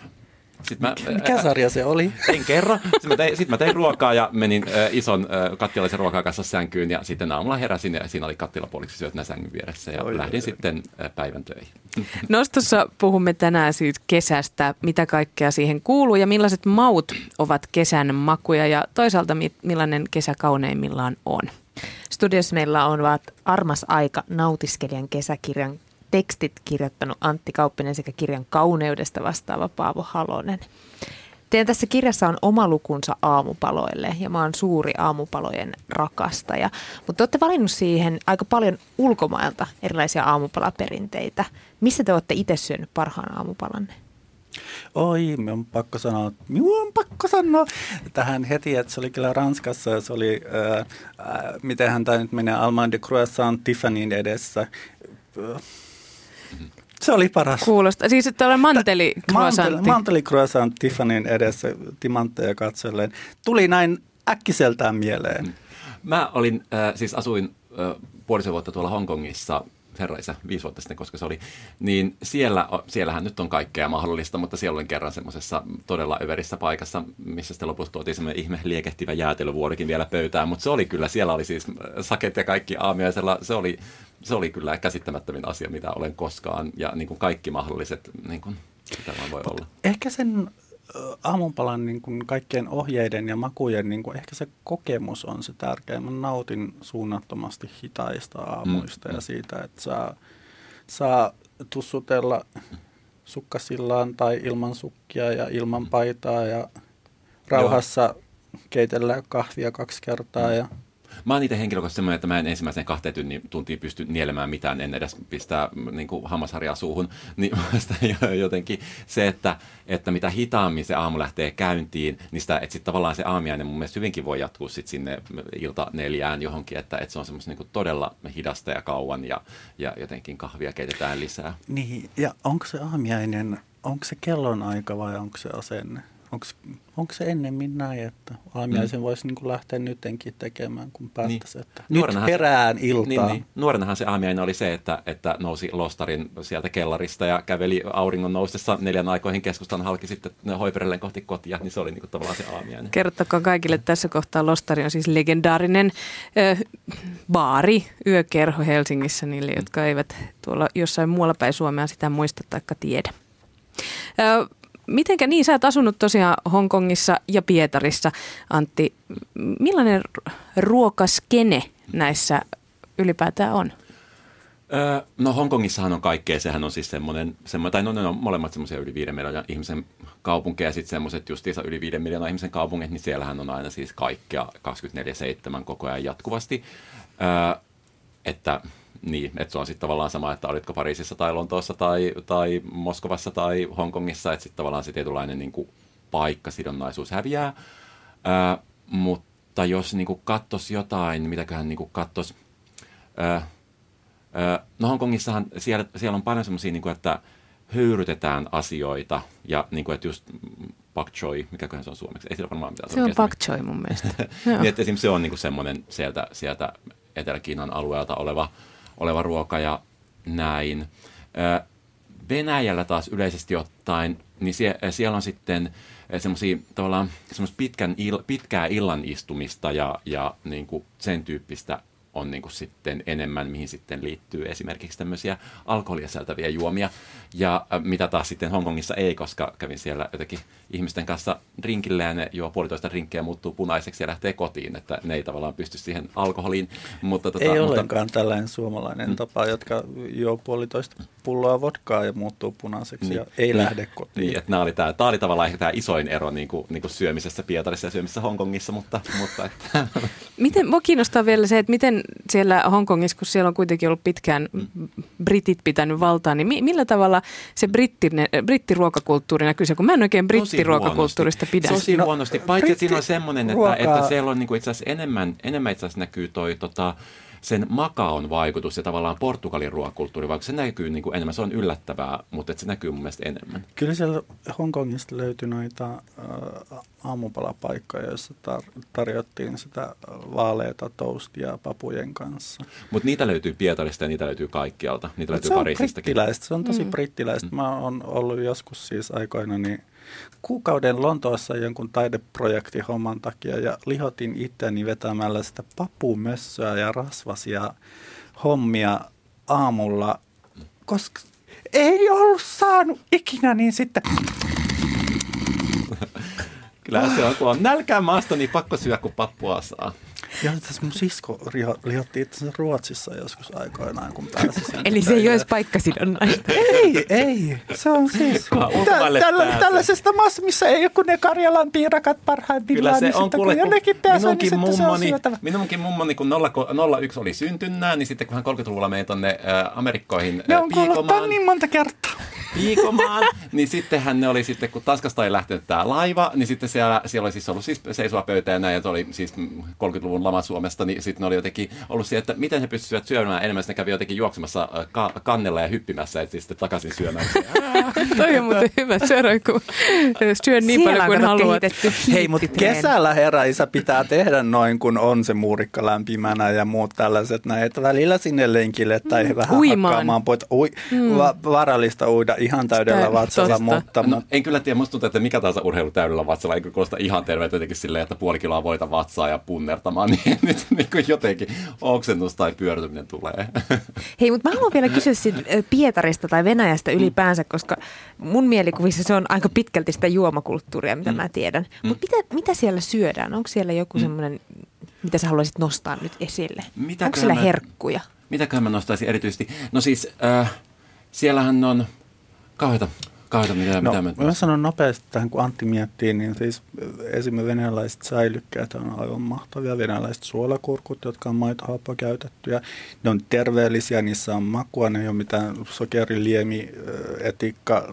Mikä sarja se oli? En kerro. Sitten mä tein ruokaa ja menin ison kattilaisen ruokaa kanssa sänkyyn ja sitten aamulla heräsin ja siinä oli kattilapuoliksi syötynä sängyn vieressä ja lähdin sitten päivän töihin. Nostossa puhumme tänään siis kesästä, mitä kaikkea siihen kuuluu ja millaiset maut ovat kesän makuja ja toisaalta millainen kesä kauneimmillaan on. Studiossa meillä on Armas aika nautiskelijan kesäkirjan tekstit kirjoittanut Antti Kauppinen sekä kirjan kauneudesta vastaava Paavo Halonen. Teidän tässä kirjassa on oma lukunsa aamupaloille ja mä oon suuri aamupalojen rakastaja. Mutta te olette valinnut siihen aika paljon ulkomailta erilaisia aamupalaperinteitä. Missä te olette itse syönyt parhaan aamupalanne? Minun on pakko sanoa tähän heti, että se oli kyllä Ranskassa ja se oli, mitenhän tämä nyt menee, Allemande de Croissant Tiffanyn edessä. Se oli paras. Kuulostaa. Siis että olen manteli croissant Tiffanyn edessä timantteja katsellen. Tuli näin äkkiseltään mieleen. Mä olin, siis asuin puolisen vuotta tuolla Hongkongissa, herraisä, 5 vuotta sitten, koska se oli, niin siellähän nyt on kaikkea mahdollista, mutta siellä olin kerran semmoisessa todella överissä paikassa, missä sitten lopussa tuotiin semmoinen ihme liekehtivä jäätelövuorikin vielä pöytään, mutta se oli kyllä, siellä oli siis saket ja kaikki aamiaisella, se oli kyllä käsittämättömin asia, mitä olen koskaan, ja niin kuin kaikki mahdolliset, niin kuin, mitä vaan voi olla. Ehkä sen aamunpalan niin kuin kaikkien ohjeiden ja makujen, niin kuin ehkä se kokemus on se tärkeä. Mä nautin suunnattomasti hitaista aamuista ja siitä, että saa tussutella sukkasillaan tai ilman sukkia ja ilman paitaa ja rauhassa keitellä kahvia 2 kertaa ja Mä oon itse henkilökohtaisesti semmoinen, että mä en ensimmäiseen 2 tuntiin pysty nielemään mitään, en edes pistää niin kuin hammasharjaa suuhun. Niin jotenkin se, että mitä hitaammin se aamu lähtee käyntiin, niin sitä, että sitten tavallaan se aamiainen mun mielestä hyvinkin voi jatkuu sitten sinne 3:00 johonkin, että se on semmoista niin kuin todella hidasta ja kauan ja jotenkin kahvia keitetään lisää. Niin, ja onko se aamiainen, onko se kellonaika vai onko se asenne? Onko se ennemmin näin, että aamiaisen voisi niin kuin lähteä nyttenkin tekemään, kun päättäisi, että nyt herään iltaan? Niin. Nuorenahan se aamiainen oli se, että nousi lostarin sieltä kellarista ja käveli auringon noustessa 4 aikoihin keskustan halki sitten hoiperellen kohti kotia, niin se oli niin kuin tavallaan se aamiainen. Kerrottakaa kaikille tässä kohtaa, lostari on siis legendaarinen baari, yökerho Helsingissä niille, jotka eivät tuolla jossain muualla päin Suomea sitä muista tai tiedä. Mitenkä niin, sä oot asunut tosiaan Hongkongissa ja Pietarissa, Antti. Millainen ruokaskene näissä ylipäätään on? No Hongkongissahan on kaikkea, sehän on siis semmoinen tai ne on molemmat semmoisia yli 5 miljoonan ihmisen kaupunkeja ja sitten semmoiset justiinsa yli 5 miljoonan ihmisen kaupungit, niin siellähän on aina siis kaikkea 24/7 koko ajan jatkuvasti, että se on sitten tavallaan sama, että olitko Pariisissa tai Lontoossa tai Moskovassa tai Hongkongissa, että sitten tavallaan se tietynlainen niin kuin paikkasidonnaisuus häviää. Mutta jos niin kuin katsoisi jotain, mitäköhän niin kuin katsoisi, no Hongkongissahan siellä on paljon semmoisia, niin kuin, että höyrytetään asioita ja niin kuin, että just pak choi, mikäköhän se on suomeksi? Ei sillä varmaan mitään. Se on pak choi mun mielestä. Niin, että esimerkiksi se on niin kuin semmoinen sieltä Etelä-Kiinan alueelta oleva ruoka ja näin. Venäjällä taas yleisesti ottaen, niin siellä on sitten semmoisia tavallaan pitkää illan istumista ja niin kuin sen tyyppistä on niin kuin sitten enemmän, mihin sitten liittyy esimerkiksi tämmöisiä alkoholia sisältäviä juomia. Ja mitä taas sitten Hongkongissa ei, koska kävin siellä jotenkin ihmisten kanssa drinkillä ja ne juo 1,5 drinkkiä, muuttuu punaiseksi ja lähtee kotiin, että ne ei tavallaan pysty siihen alkoholiin. Ei ollenkaan tällainen suomalainen tapa, jotka juo 1,5 pulloa vodkaa ja muuttuu punaiseksi ja ei lähde kotiin. Niin, että tämä oli tavallaan ehkä tämä isoin ero niin kuin syömisessä Pietarissa ja syömisessä Hongkongissa, mutta että. Miten, mua kiinnostaa vielä se, että miten siellä Hongkongissa, kun siellä on kuitenkin ollut pitkään britit pitänyt valtaa, niin millä tavalla se brittiruokakulttuuri näkyy, kun mä en oikein brittiruokakulttuurista pidä. Tosi huonosti, paitsi että siinä on semmoinen, että siellä on niin kuin itse asiassa enemmän itse asiassa näkyy sen makaon vaikutus ja tavallaan Portugalin ruokakulttuuri, vaikka se näkyy niin kuin enemmän, se on yllättävää, mutta se näkyy mun mielestä enemmän. Kyllä siellä Hongkongista löytyi noita aamupalapaikkoja, joissa tarjottiin sitä vaaleita toastia papujen kanssa. Mutta niitä löytyy Pietarista ja niitä löytyy kaikkialta. Niitä löytyy Pariisistakin. Se on tosi brittiläistä. Mä oon ollut joskus siis aikoina kuukauden Lontoossa jonkun taideprojektihomman takia ja lihotin itseäni vetämällä sitä papumössöä ja rasvasia hommia aamulla, koska ei ollut saanut ikinä, niin sitten. Kyllä se on, kun on nälkää maasta, niin pakko syödä, kun pappua saa. Ja tässä mun sisko lihotti itse Ruotsissa joskus aikoinaan, kun pääsi sen. Eli se ei olisi paikkasidonnaista. Ei. Se on siis tällaisesta maassa, missä ei ole kuin ne Karjalan piirakat parhaimmillaan. Kyllä se on, kuule, minunkin mummoni, kun 01 oli syntynnää, niin sitten kun hän 30-luvulla meni tuonne Amerikkoihin ne on kuullut niin monta kertaa. Piikomaan, niin sittenhän ne oli sitten, kun Tanskasta ei lähtenyt tämä laiva, niin sitten siellä oli siis ollut siis seisoa pöytä ja näin, ja se oli siis 30-luvun lama Suomesta, niin sitten ne oli jotenkin ollut siihen, että miten he pystyisivät syömään enemmän, ne kävi jotenkin juoksemassa kannella ja hyppimässä, että siis sitten takaisin syömään. Toi on muuten hyvä, kun syön niin paljon kuin haluat. Hei, mutta kesällä herraisä pitää tehdä noin, kun on se muurikka lämpimänä ja muut tällaiset näin, että välillä sinne lenkille tai vähän hakkaamaan pois. Varallista uida ihan täydellä vatsalla, mutta. No, en kyllä tiedä, musta tuntuu, että mikä tahansa urheilu täydellä vatsalla ei kyllä kuulosta ihan terveet jotenkin silleen, että puoli kiloa voita vatsaa ja punnertamaan, niin nyt niin jotenkin oksennus tai pyörtyminen tulee. Hei, mutta mä haluan vielä kysyä Pietarista tai Venäjästä ylipäänsä, koska mun mielikuvissa se on aika pitkälti sitä juomakulttuuria, mitä mä tiedän. Mutta mitä siellä syödään? Onko siellä joku semmoinen, mitä sä haluaisit nostaa nyt esille? Onko siellä herkkuja? Mitäköhän mä nostaisin erityisesti? No siis, siellähän on kauheita, mitä mä sanon nopeasti tähän, kun Antti miettii, niin siis esimerkiksi venäläiset säilykkeet on aivan mahtavia. Venäläiset suolakurkut, jotka on maitohappo käytettyjä. Ne on terveellisiä, niissä on makua, ne ei ole mitään sokeriliemi, etikka,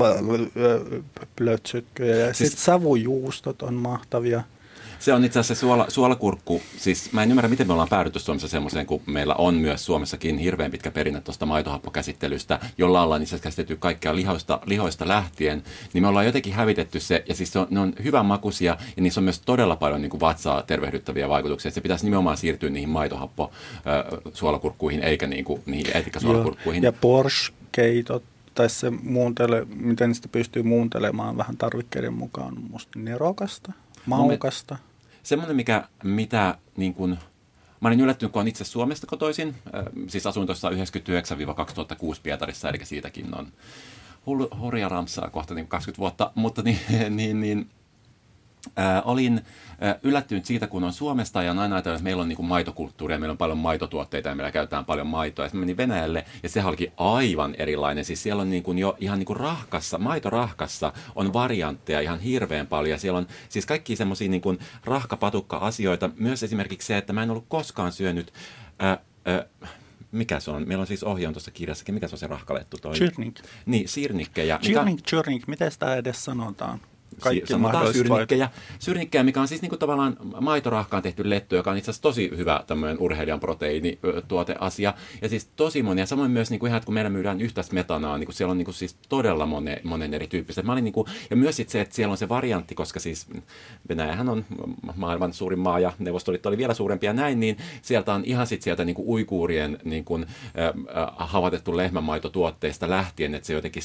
plötsytköjä. Ja siis sitten savujuustot on mahtavia. Se on itse asiassa suolakurkku. Siis mä en ymmärrä, miten me ollaan päädytty Suomessa semmoiseen, kun meillä on myös Suomessakin hirveän pitkä perinne tuosta maitohappokäsittelystä, jolla ollaan itse asiassa käsitelty kaikkea lihoista lähtien, niin me ollaan jotenkin hävitetty se, ja siis ne on hyvän makuisia, ja niissä on myös todella paljon niin kuin vatsaa tervehdyttäviä vaikutuksia. Se pitäisi nimenomaan siirtyä niihin maitohappo-suolakurkkuihin, eikä niin kuin niihin etikkasuolakurkkuihin. Ja Porsche-keitot. Tai se miten sitä pystyy muuntelemaan vähän tarvikkeiden mukaan, musta nerokasta, maukasta. Semmoinen, mitä niin kuin, mä olin yllättynyt, kun olen itse Suomesta kotoisin, siis asuin tuossa 1999-2006 Pietarissa, eli siitäkin on hurja ramsaa kohta niin 20 vuotta, mutta olin yllättynyt siitä, kun on Suomesta ja on aina ajatellut, että meillä on niin kuin maitokulttuuria, meillä on paljon maitotuotteita ja meillä käytetään paljon maitoa. Ja sitten menin Venäjälle ja sehän olikin aivan erilainen. Siis siellä on niin kuin jo ihan niin kuin maitorahkassa on variantteja ihan hirveän paljon. Ja siellä on siis kaikkia semmoisia niin kuin rahkapatukka-asioita. Myös esimerkiksi se, että mä en ollut koskaan syönyt. Mikä se on? Meillä on siis ohje on tuossa kirjassakin. Mikä se on se rahkalettu? Sirnik. Niin, sirnikkejä. Sirnik, miten sitä edes sanotaan? Sanotaan syrnikkejä, mikä on siis niin kuin tavallaan maitorahkaan tehty lettu, joka on itse asiassa tosi hyvä tämmöinen urheilijan proteiinituoteasia. Ja siis tosi monia. Samoin myös niin kuin ihan, että kun meillä myydään yhtä smetanaa, niin kuin siellä on niin kuin siis todella monen erityyppistä. Mä olin niin kuin, ja myös sit se, että siellä on se variantti, koska siis Venäjähän on maailman suurin maa ja Neuvostoliitto oli vielä suurempia näin, niin sieltä on ihan sit sieltä niin kuin uiguurien niin kuin havatettu lehmänmaitotuotteista lähtien, että se jotenkin se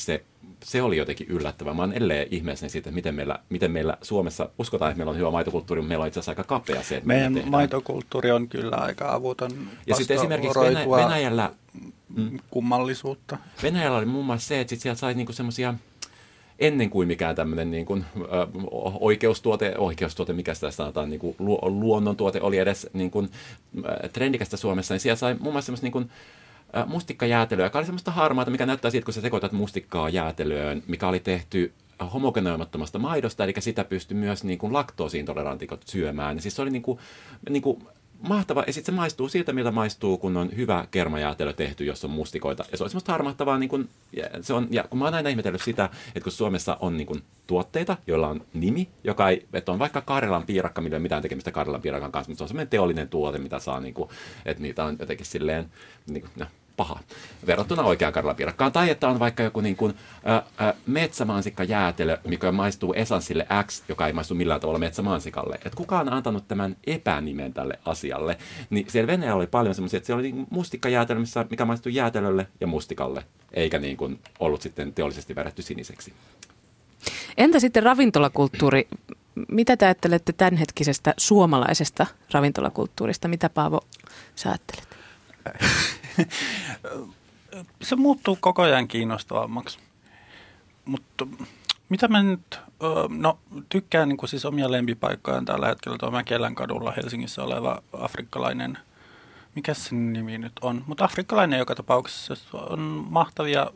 se oli jotenkin yllättävää. Mä oon edelleen ihmeessäni siitä, että miten meillä Suomessa uskotaan, että meillä on hyvä maitokulttuuri, mutta meillä on itse asiassa aika kapea se, että meidän maitokulttuuri on kyllä aika avuton. Ja sitten esimerkiksi Venäjällä kummallisuutta. Venäjällä oli muun muassa se, että sieltä sai niinku semmoisia ennen kuin mikään tämmöinen niin kuin, oikeustuote, mikä sitä sanotaan, niin kuin luonnontuote oli edes niin kuin, trendikästä Suomessa, niin siellä sai muun muassa semmoista niin kuin, mustikkajäätelöä, joka oli semmoista harmaata, mikä näyttää siitä, kun sä sekoitat mustikkaa jäätelöön, mikä oli tehty homogenoimattomasta maidosta, eli sitä pystyi myös niin kuin laktoosiintolerantikot syömään. Ja siis se oli niin kuin mahtava, ja sitten se maistuu siltä, miltä maistuu, kun on hyvä kermajäätelö tehty, jos on mustikoita. Ja se on semmoista harmahtavaa, niin kun, ja kun mä oon aina ihmetellyt sitä, että kun Suomessa on niin kun tuotteita, joilla on nimi, joka ei, että on vaikka Karjalan piirakka, millä ei ole mitään tekemistä Karjalan piirakan kanssa, mutta se on semmoinen teollinen tuote, mitä saa, niin kun, että niitä on jotenkin silleen, niin kun, paha verrattuna oikeaan karjalanpiirakkaan. Tai että on vaikka joku niin kuin, metsämansikkajäätelö, mikä maistuu esanssille X, joka ei maistu millään tavalla metsämansikalle. Että kuka on antanut tämän epänimen tälle asialle? Niin siellä Venäjällä oli paljon semmoisia, että siellä oli niin mustikkajäätelö, mikä maistui jäätelölle ja mustikalle, eikä niin kuin ollut sitten teollisesti värjätty siniseksi. Entä sitten ravintolakulttuuri? Mitä te ajattelette tämänhetkisestä suomalaisesta ravintolakulttuurista? Mitä, Paavo, sä ajattelet? Se muuttuu koko ajan kiinnostavammaksi, mutta mitä mä nyt, tykkään niin kuin siis omia lempipaikkoja tällä hetkellä tuo Mäkelän kadulla Helsingissä oleva afrikkalainen, mikä sen nimi nyt on, mutta afrikkalainen joka tapauksessa on mahtavia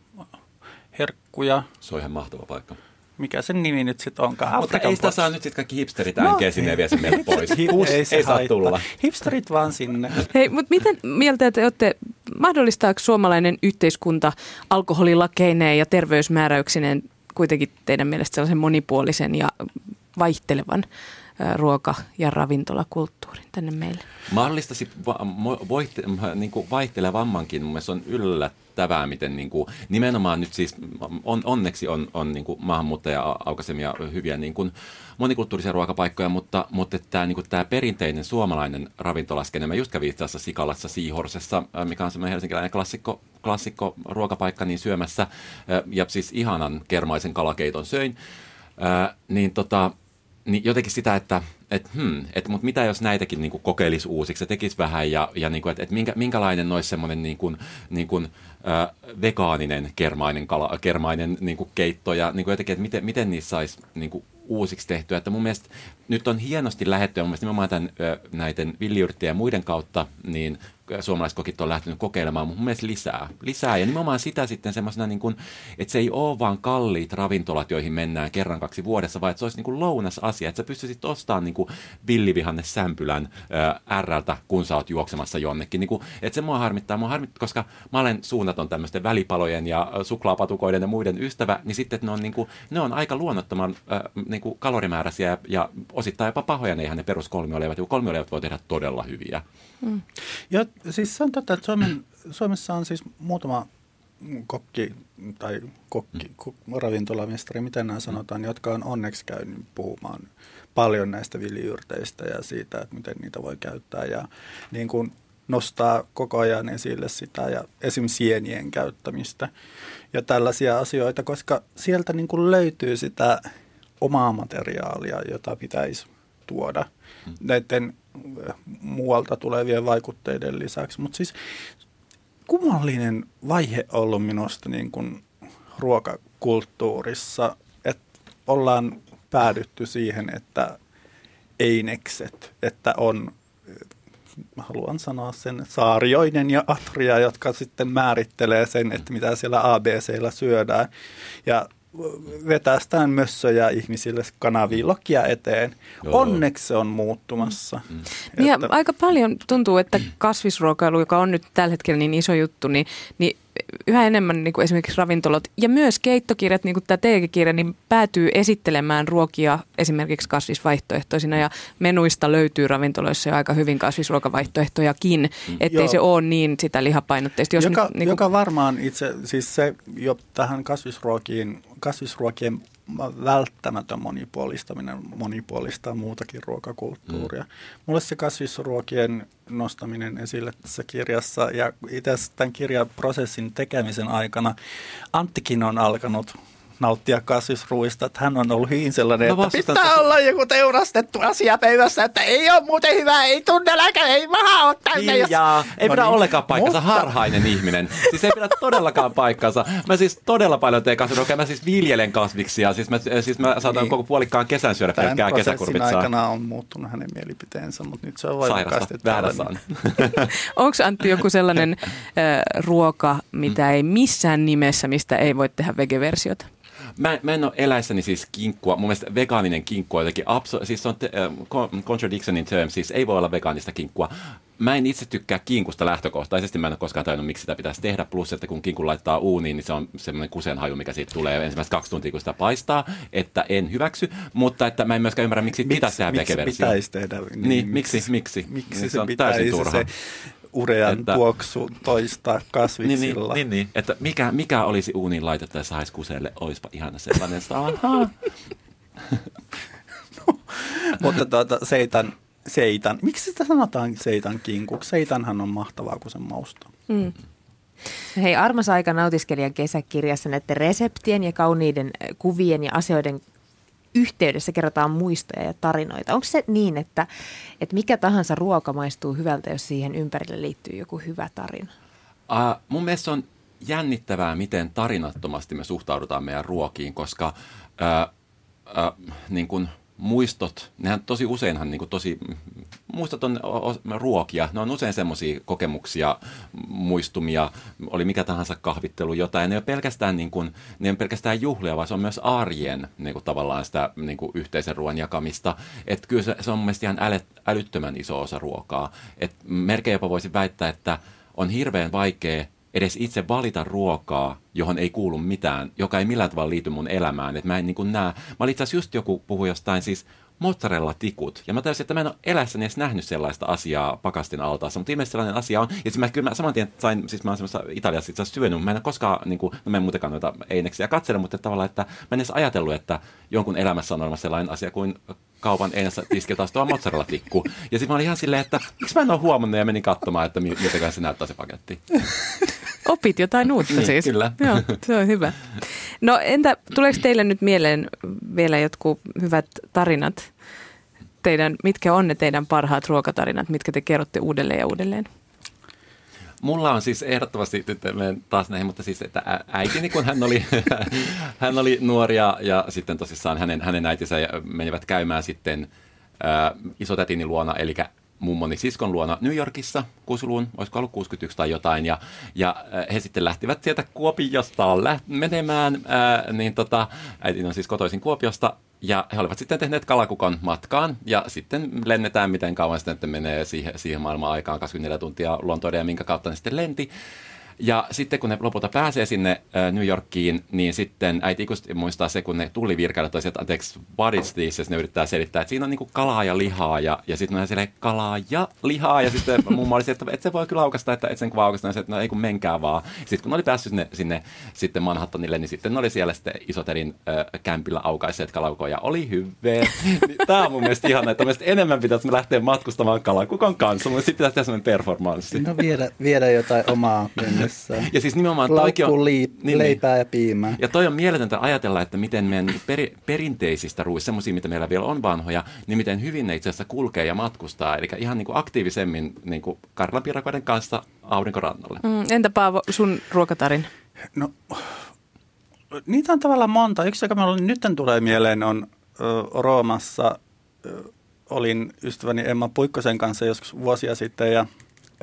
herkkuja. Se on ihan mahtava paikka. Mikä sen nimi nyt sitten onkaan? Mutta ei sitä saa nyt sitten kaikki hipsterit äänkeä sinne ja vie sen meiltä pois. Ei saa tulla. Hipsterit vaan sinne. Hei, mutta miten mieltä te olette, mahdollistaako suomalainen yhteiskunta alkoholilakeineen ja terveysmääräyksineen kuitenkin teidän mielestä sellaisen monipuolisen ja vaihtelevan ruoka- ja ravintolakulttuurin tänne meille? Mahdollistasi vaihtelevammankin. Mun mielestä on yllättävää, miten niin kuin, nimenomaan nyt siis onneksi on niin kuin maahanmuuttaja aukaisemia hyviä niin kuin monikulttuurisia ruokapaikkoja, mutta tämä niin kuin tämä perinteinen suomalainen ravintolaskene, mä just kävin itse asiassa Sikalassa Seahorsessa, mikä on semmoinen helsinkiläinen klassikko ruokapaikka, niin syömässä, ja siis ihanan kermaisen kalakeiton söin, niin jotenkin sitä, että mutta mitä jos näitäkin niin kuin kokeilisi uusiksi ja tekisi vähän ja niin kuin, että minkälainen olisi semmoinen niin kuin, vegaaninen kermainen niin kuin keitto ja niin kuin jotenkin, että miten niissä saisi niin kuin uusiksi tehtyä. Että mun mielestä nyt on hienosti lähdetty ja mun mielestä nimenomaan näiden villiyrttien ja muiden kautta niin suomalaiskokit on lähtenyt kokeilemaan mun mielestä lisää. Ja nimenomaan sitä sitten semmoisena, niin kuin, että se ei ole vaan kalliit ravintolat, joihin mennään kerran 2 vuodessa, vaan että se olisi niin kuin lounasasia, että sä pystyisit ostamaan niin kuin villivihannesämpylän R:ltä, kun sä oot juoksemassa jonnekin. Niin kuin, että se mua harmittaa, koska mä olen suunnaton tämmöisten välipalojen ja suklaapatukoiden ja muiden ystävä, niin sitten että ne on aika luonnottoman niin kuin kalorimääräisiä ja osittain jopa pahoja, ne ihan ne peruskolmioleivät, ja kolmioleivät voi tehdä todella hyviä. Ja siis se on totta, että Suomessa on siis muutama kokki tai ravintolamestari, miten nämä sanotaan, jotka on onneksi käynyt puhumaan paljon näistä villiyrteistä ja siitä, että miten niitä voi käyttää ja niin kuin nostaa koko ajan esille sitä ja esimerkiksi sienien käyttämistä ja tällaisia asioita, koska sieltä niin kuin löytyy sitä omaa materiaalia, jota pitäisi tuoda näiden muualta tulevien vaikutteiden lisäksi. Mutta siis kummallinen vaihe ollut minusta niin kuin ruokakulttuurissa, että ollaan päädytty siihen, että einekset, että on, haluan sanoa sen, saarioinen ja atria, jotka sitten määrittelee sen, että mitä siellä ABC:llä syödään. Ja vetästään mössöjä ihmisille kanaviilokkia eteen. Joo. Onneksi se on muuttumassa. Ja aika paljon tuntuu, että kasvisruokailu, joka on nyt tällä hetkellä niin iso juttu, niin yhä enemmän niin kuin esimerkiksi ravintolat ja myös keittokirjat, niin kuin tämä teekirja, niin päätyy esittelemään ruokia esimerkiksi kasvisvaihtoehtoisina ja menuista löytyy ravintoloissa jo aika hyvin kasvisruokavaihtoehtojakin, ettei se ole niin sitä lihapainotteista. Joka varmaan itse, siis se jo tähän kasvisruokien välttämätön monipuolistaa muutakin ruokakulttuuria. Mulle se kasvisruokien nostaminen esille tässä kirjassa ja itse asiassa tämän kirjan prosessin tekemisen aikana Anttikin on alkanut nauttia kasvisruuista, että hän on ollut hyvin sellainen, että pitää olla joku teurastettu asia pöydässä, että ei ole muuten hyvä, ei tunne läkä, ei maha ole täynnä. Ei pidä ollenkaan paikkansa, harhainen ihminen. Siis ei pidä todellakaan paikkansa. Mä siis todella paljon teen kasvisruokaa, mä siis viljelen kasviksia, siis mä saatan koko puolikkaan kesän syödä pelkkää kesäkurpitsaa. Tämän prosessin aikana on muuttunut hänen mielipiteensä, mutta nyt se on voimakkaasti tällainen. Onko Antti joku sellainen ruoka, mitä ei missään nimessä, mistä ei voi tehdä vegeversiota? Mä en ole eläissäni siis kinkkua. Mun mielestä vegaaninen kinkku on jotenkin siis on contradiction in terms, siis ei voi olla vegaanista kinkkua. Mä en itse tykkää kinkusta lähtökohtaisesti, mä en ole koskaan tajunnut, miksi sitä pitäisi tehdä. Plus, että kun kinkun laittaa uuniin, niin se on semmoinen kusenhaju, mikä siitä tulee ensimmäiset 2 tuntia, kun sitä paistaa, että en hyväksy. Mutta että mä en myöskään ymmärrä, miksi pitäisi tehdä vegeversio. Miksi pitäisi tehdä? Niin, miksi? Miksi se on pitäisi täysin turha. Se urean tuoksu toistaa kasviksilla. Niin, että mikä olisi uuniin laitettu ja saisi kuselle, oispa ihana sellainen. Mutta seitan. Miksi sitä sanotaan seitan kinkuksi? Seitanhan on mahtavaa, kun sen maustaa. Hei, Armas aika nautiskelijan kesäkirjassa näiden reseptien ja kauniiden kuvien ja asioiden yhteydessä kerrotaan muistoja ja tarinoita. Onko se niin, että mikä tahansa ruoka maistuu hyvältä, jos siihen ympärille liittyy joku hyvä tarina? Mun mielestä on jännittävää, miten tarinattomasti me suhtaudutaan meidän ruokiin, koska niin kun muistot, nehän tosi useinhan muistot on ruokia, ne on usein semmoisia kokemuksia, muistumia, oli mikä tahansa kahvittelu, jotain, ne ei ole pelkästään juhlia, vaan se on myös arjen tavallaan sitä yhteisen ruoan jakamista, että kyllä se on mun mielestä ihan älyttömän iso osa ruokaa, että melkein jopa voisin väittää, että on hirveän vaikea edes itse valita ruokaa, johon ei kuulu mitään, joka ei millään tavalla liity mun elämään. Et mä en näe. Mä olin itse asiassa just joku puhui jostain siis mozzarella-tikut. Ja mä täysin, että mä en ole elässäni edes nähnyt sellaista asiaa pakastin altaassa. Mutta ilmeisesti sellainen asia on. Ja kyllä mä saman tien sain, siis mä oon semmoista Italiassa itse asiassa syönyt. Mä en ole koskaan, mä en muutenkaan noita eineksiä katsele, mutta tavallaan, että mä en edes ajatellut, että jonkun elämässä on olemassa sellainen asia kuin kaupan einässä tiskiltä astuva mozzarella-tikku. Ja sitten mä olin ihan silleen, että miksi mä en ole huomannut ja menin katsomaan, että miltä se näyttää se paketti. Opit jotain uutta niin, siis. Kyllä. Joo, se on hyvä. No entä, tuleeko teille nyt mieleen vielä jotkut hyvät tarinat? Mitkä on ne teidän parhaat ruokatarinat, mitkä te kerrotte uudelleen ja uudelleen? Mulla on siis ehdottomasti, nyt menen taas näihin, mutta siis, että äitini, kun hän oli nuori ja sitten tosissaan hänen äitinsä menivät käymään sitten isotätini luona, eli mummoni siskon luona New Yorkissa, Kuusulun, olisiko ollut 61 tai jotain, ja he sitten lähtivät sieltä Kuopiosta menemään, äitini on siis kotoisin Kuopiosta, ja he olivat sitten tehneet kalakukon matkaan, ja sitten lennetään miten kauan sitten, että menee siihen maailman aikaan 24 tuntia Lontoon ja minkä kautta ne sitten lenti. Ja sitten kun ne lopulta pääsee sinne New Yorkiin, niin sitten äiti ikuisesti muistaa se, kun ne tullivirkailijat toisivat, että anteeksi, what is this? Ja ne yrittää selittää, että siinä on niinku kalaa ja lihaa, ja sitten on silleen kalaa ja lihaa, ja sitten mummo oli se, että et se voi kyllä aukasta, että et sen kun aukasta, että no ei kun menkää vaan. Sitten kun ne oli päässyt sinne sitten Manhattanille, niin sitten ne oli siellä sitten Isoterin kämpillä aukaisseet kalakukoja, oli hyvää. Tämä on mun mielestä ihana, että mielestäni enemmän pitäisi me lähteä matkustamaan kalakukon kanssa, mutta sitten pitäisi tehdä sellainen performanssi. No viedä jotain omaa mennessä. Ja siis nimenomaan leipää ja piimää. Ja toi on mieletöntä ajatella, että miten meidän perinteisistä ruuista, semmoisia, mitä meillä vielä on vanhoja, niin miten hyvin ne itse asiassa kulkee ja matkustaa. Eli ihan niin kuin aktiivisemmin niin kuin karjalanpiirakoiden kanssa aurinkorannalle. Entä Paavo, sun ruokatarin? No, niitä on tavallaan monta. Yksi, joka minulle nyt tulee mieleen, on Roomassa. Olin ystäväni Emma Puikkosen kanssa joskus vuosia sitten ja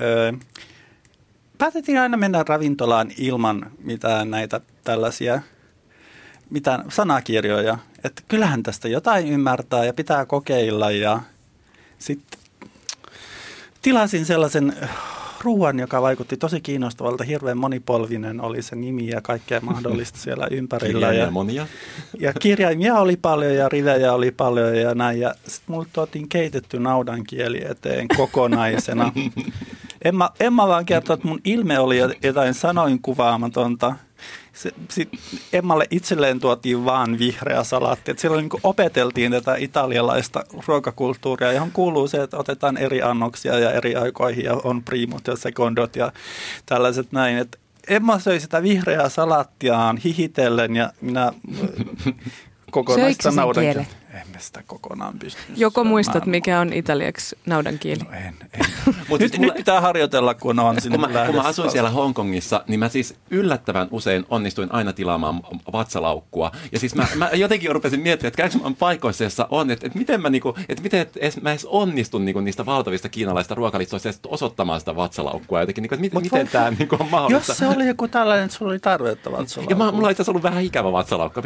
päätettiin aina mennä ravintolaan ilman mitään näitä tällaisia mitään sanakirjoja. Että kyllähän tästä jotain ymmärtää ja pitää kokeilla. Ja sitten tilasin sellaisen ruoan, joka vaikutti tosi kiinnostavalta. Hirveän monipolvinen oli se nimi ja kaikkea mahdollista siellä ympärillä. Kirjaimia monia. Ja kirjaimia oli paljon ja rivejä oli paljon ja näin. Ja sitten mulle tuotiin keitetty naudankieli eteen kokonaisena. Emma vaan kertoi, että mun ilme oli jotain sanoin kuvaamatonta. Emmalle itselleen tuotiin vaan vihreä salaatti. Et silloin niin opeteltiin tätä italialaista ruokakulttuuria, johon kuuluu se, että otetaan eri annoksia ja eri aikoihin ja on primot ja secondot ja tällaiset näin. Et Emma söi sitä vihreää salaattiaan hihitellen ja minä kokonaista naudankieltä. En mä sitä kokonaan pystynyt. Joko muistat, mikä on italiaksi naudankieli? No en. Nyt pitää harjoitella, kun on sinne lähdössä. Kun mä asuin siellä Hongkongissa, niin mä siis yllättävän usein onnistuin aina tilaamaan vatsalaukkua. Ja siis mä jotenkin rupesin miettimään, että käykö mä paikoissa, jossa on, että miten mä edes onnistun niistä valtavista kiinalaisista ruokalistoista osoittamaan sitä vatsalaukkua. Jotenkin, että miten tämä on mahdollista. Jos se oli joku tällainen, että sulla oli tarvetta vatsalaukku. Ja mulla on itse asiassa ollut vähän ikävä vatsalaukku.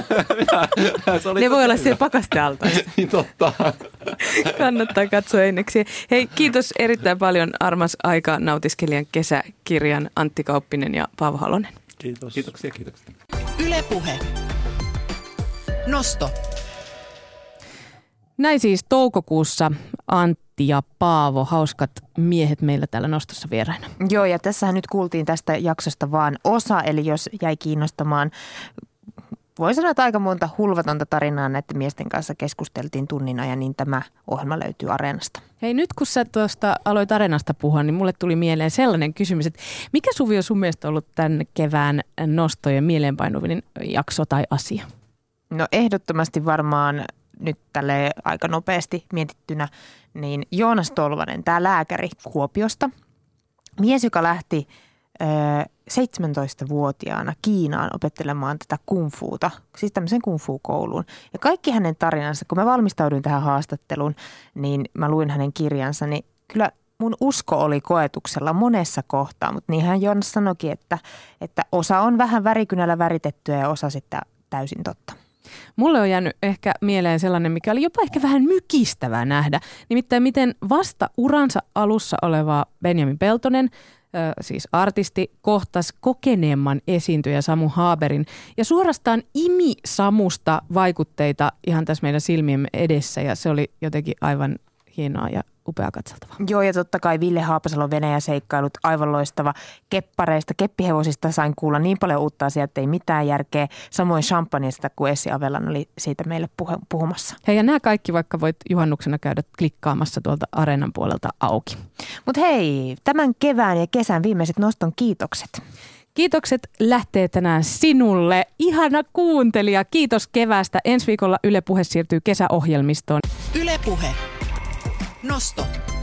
Ne voi olla siellä pakastealtaissa. Niin totta. Kannattaa katsoa enneksi. Hei, kiitos erittäin paljon Armas aika nautiskelijan kesäkirjan Antti Kauppinen ja Paavo Halonen. Kiitos. Kiitoksia. Yle Puhe. Nosto. Näin siis toukokuussa Antti ja Paavo, hauskat miehet meillä täällä Nostossa vieraina. Joo, ja tässähän nyt kuultiin tästä jaksosta vaan osa, eli jos jäi kiinnostamaan, voi sanoa, että aika monta hulvatonta tarinaa näiden miesten kanssa keskusteltiin tunnin ajan, niin tämä ohjelma löytyy Areenasta. Hei, nyt kun sä tuosta aloit Areenasta puhua, niin mulle tuli mieleen sellainen kysymys, että mikä Suvi on sun mielestä ollut tämän kevään nostojen mieleenpainuvin jakso tai asia? No ehdottomasti varmaan nyt tälle aika nopeasti mietittynä, niin Joonas Tolvanen, tämä lääkäri Kuopiosta, mies, joka lähti 17-vuotiaana Kiinaan opettelemaan tätä kung-fuuta, siis tämmöisen kung-fu-kouluun. Ja kaikki hänen tarinansa, kun mä valmistauduin tähän haastatteluun, niin mä luin hänen kirjansa, niin kyllä mun usko oli koetuksella monessa kohtaa, mutta niinhän Joonas sanoikin, että osa on vähän värikynällä väritettyä ja osa sitten täysin totta. Mulle on jäänyt ehkä mieleen sellainen, mikä oli jopa ehkä vähän mykistävää nähdä. Nimittäin miten vasta uransa alussa oleva Benjamin Peltonen, siis artisti, kohtasi kokeneemman esiintyjä Samu Haaberin ja suorastaan imi Samusta vaikutteita ihan tässä meidän silmiemme edessä ja se oli jotenkin aivan hienoa ja upea katseltava. Joo, ja totta kai Ville Haapasalon Venäjä-seikkailut, aivan loistava. Keppareista, keppihevosista sain kuulla niin paljon uutta asiaa, että ei mitään järkeä. Samoin champagneista, kun Essi Avelan oli siitä meille puhumassa. Hei, ja nämä kaikki vaikka voit juhannuksena käydä klikkaamassa tuolta Areenan puolelta auki. Mutta hei, tämän kevään ja kesän viimeiset noston kiitokset. Kiitokset lähtee tänään sinulle. Ihana kuuntelija. Kiitos keväästä. Ensi viikolla Yle Puhe siirtyy kesäohjelmistoon. Yle Puhe. Nosto.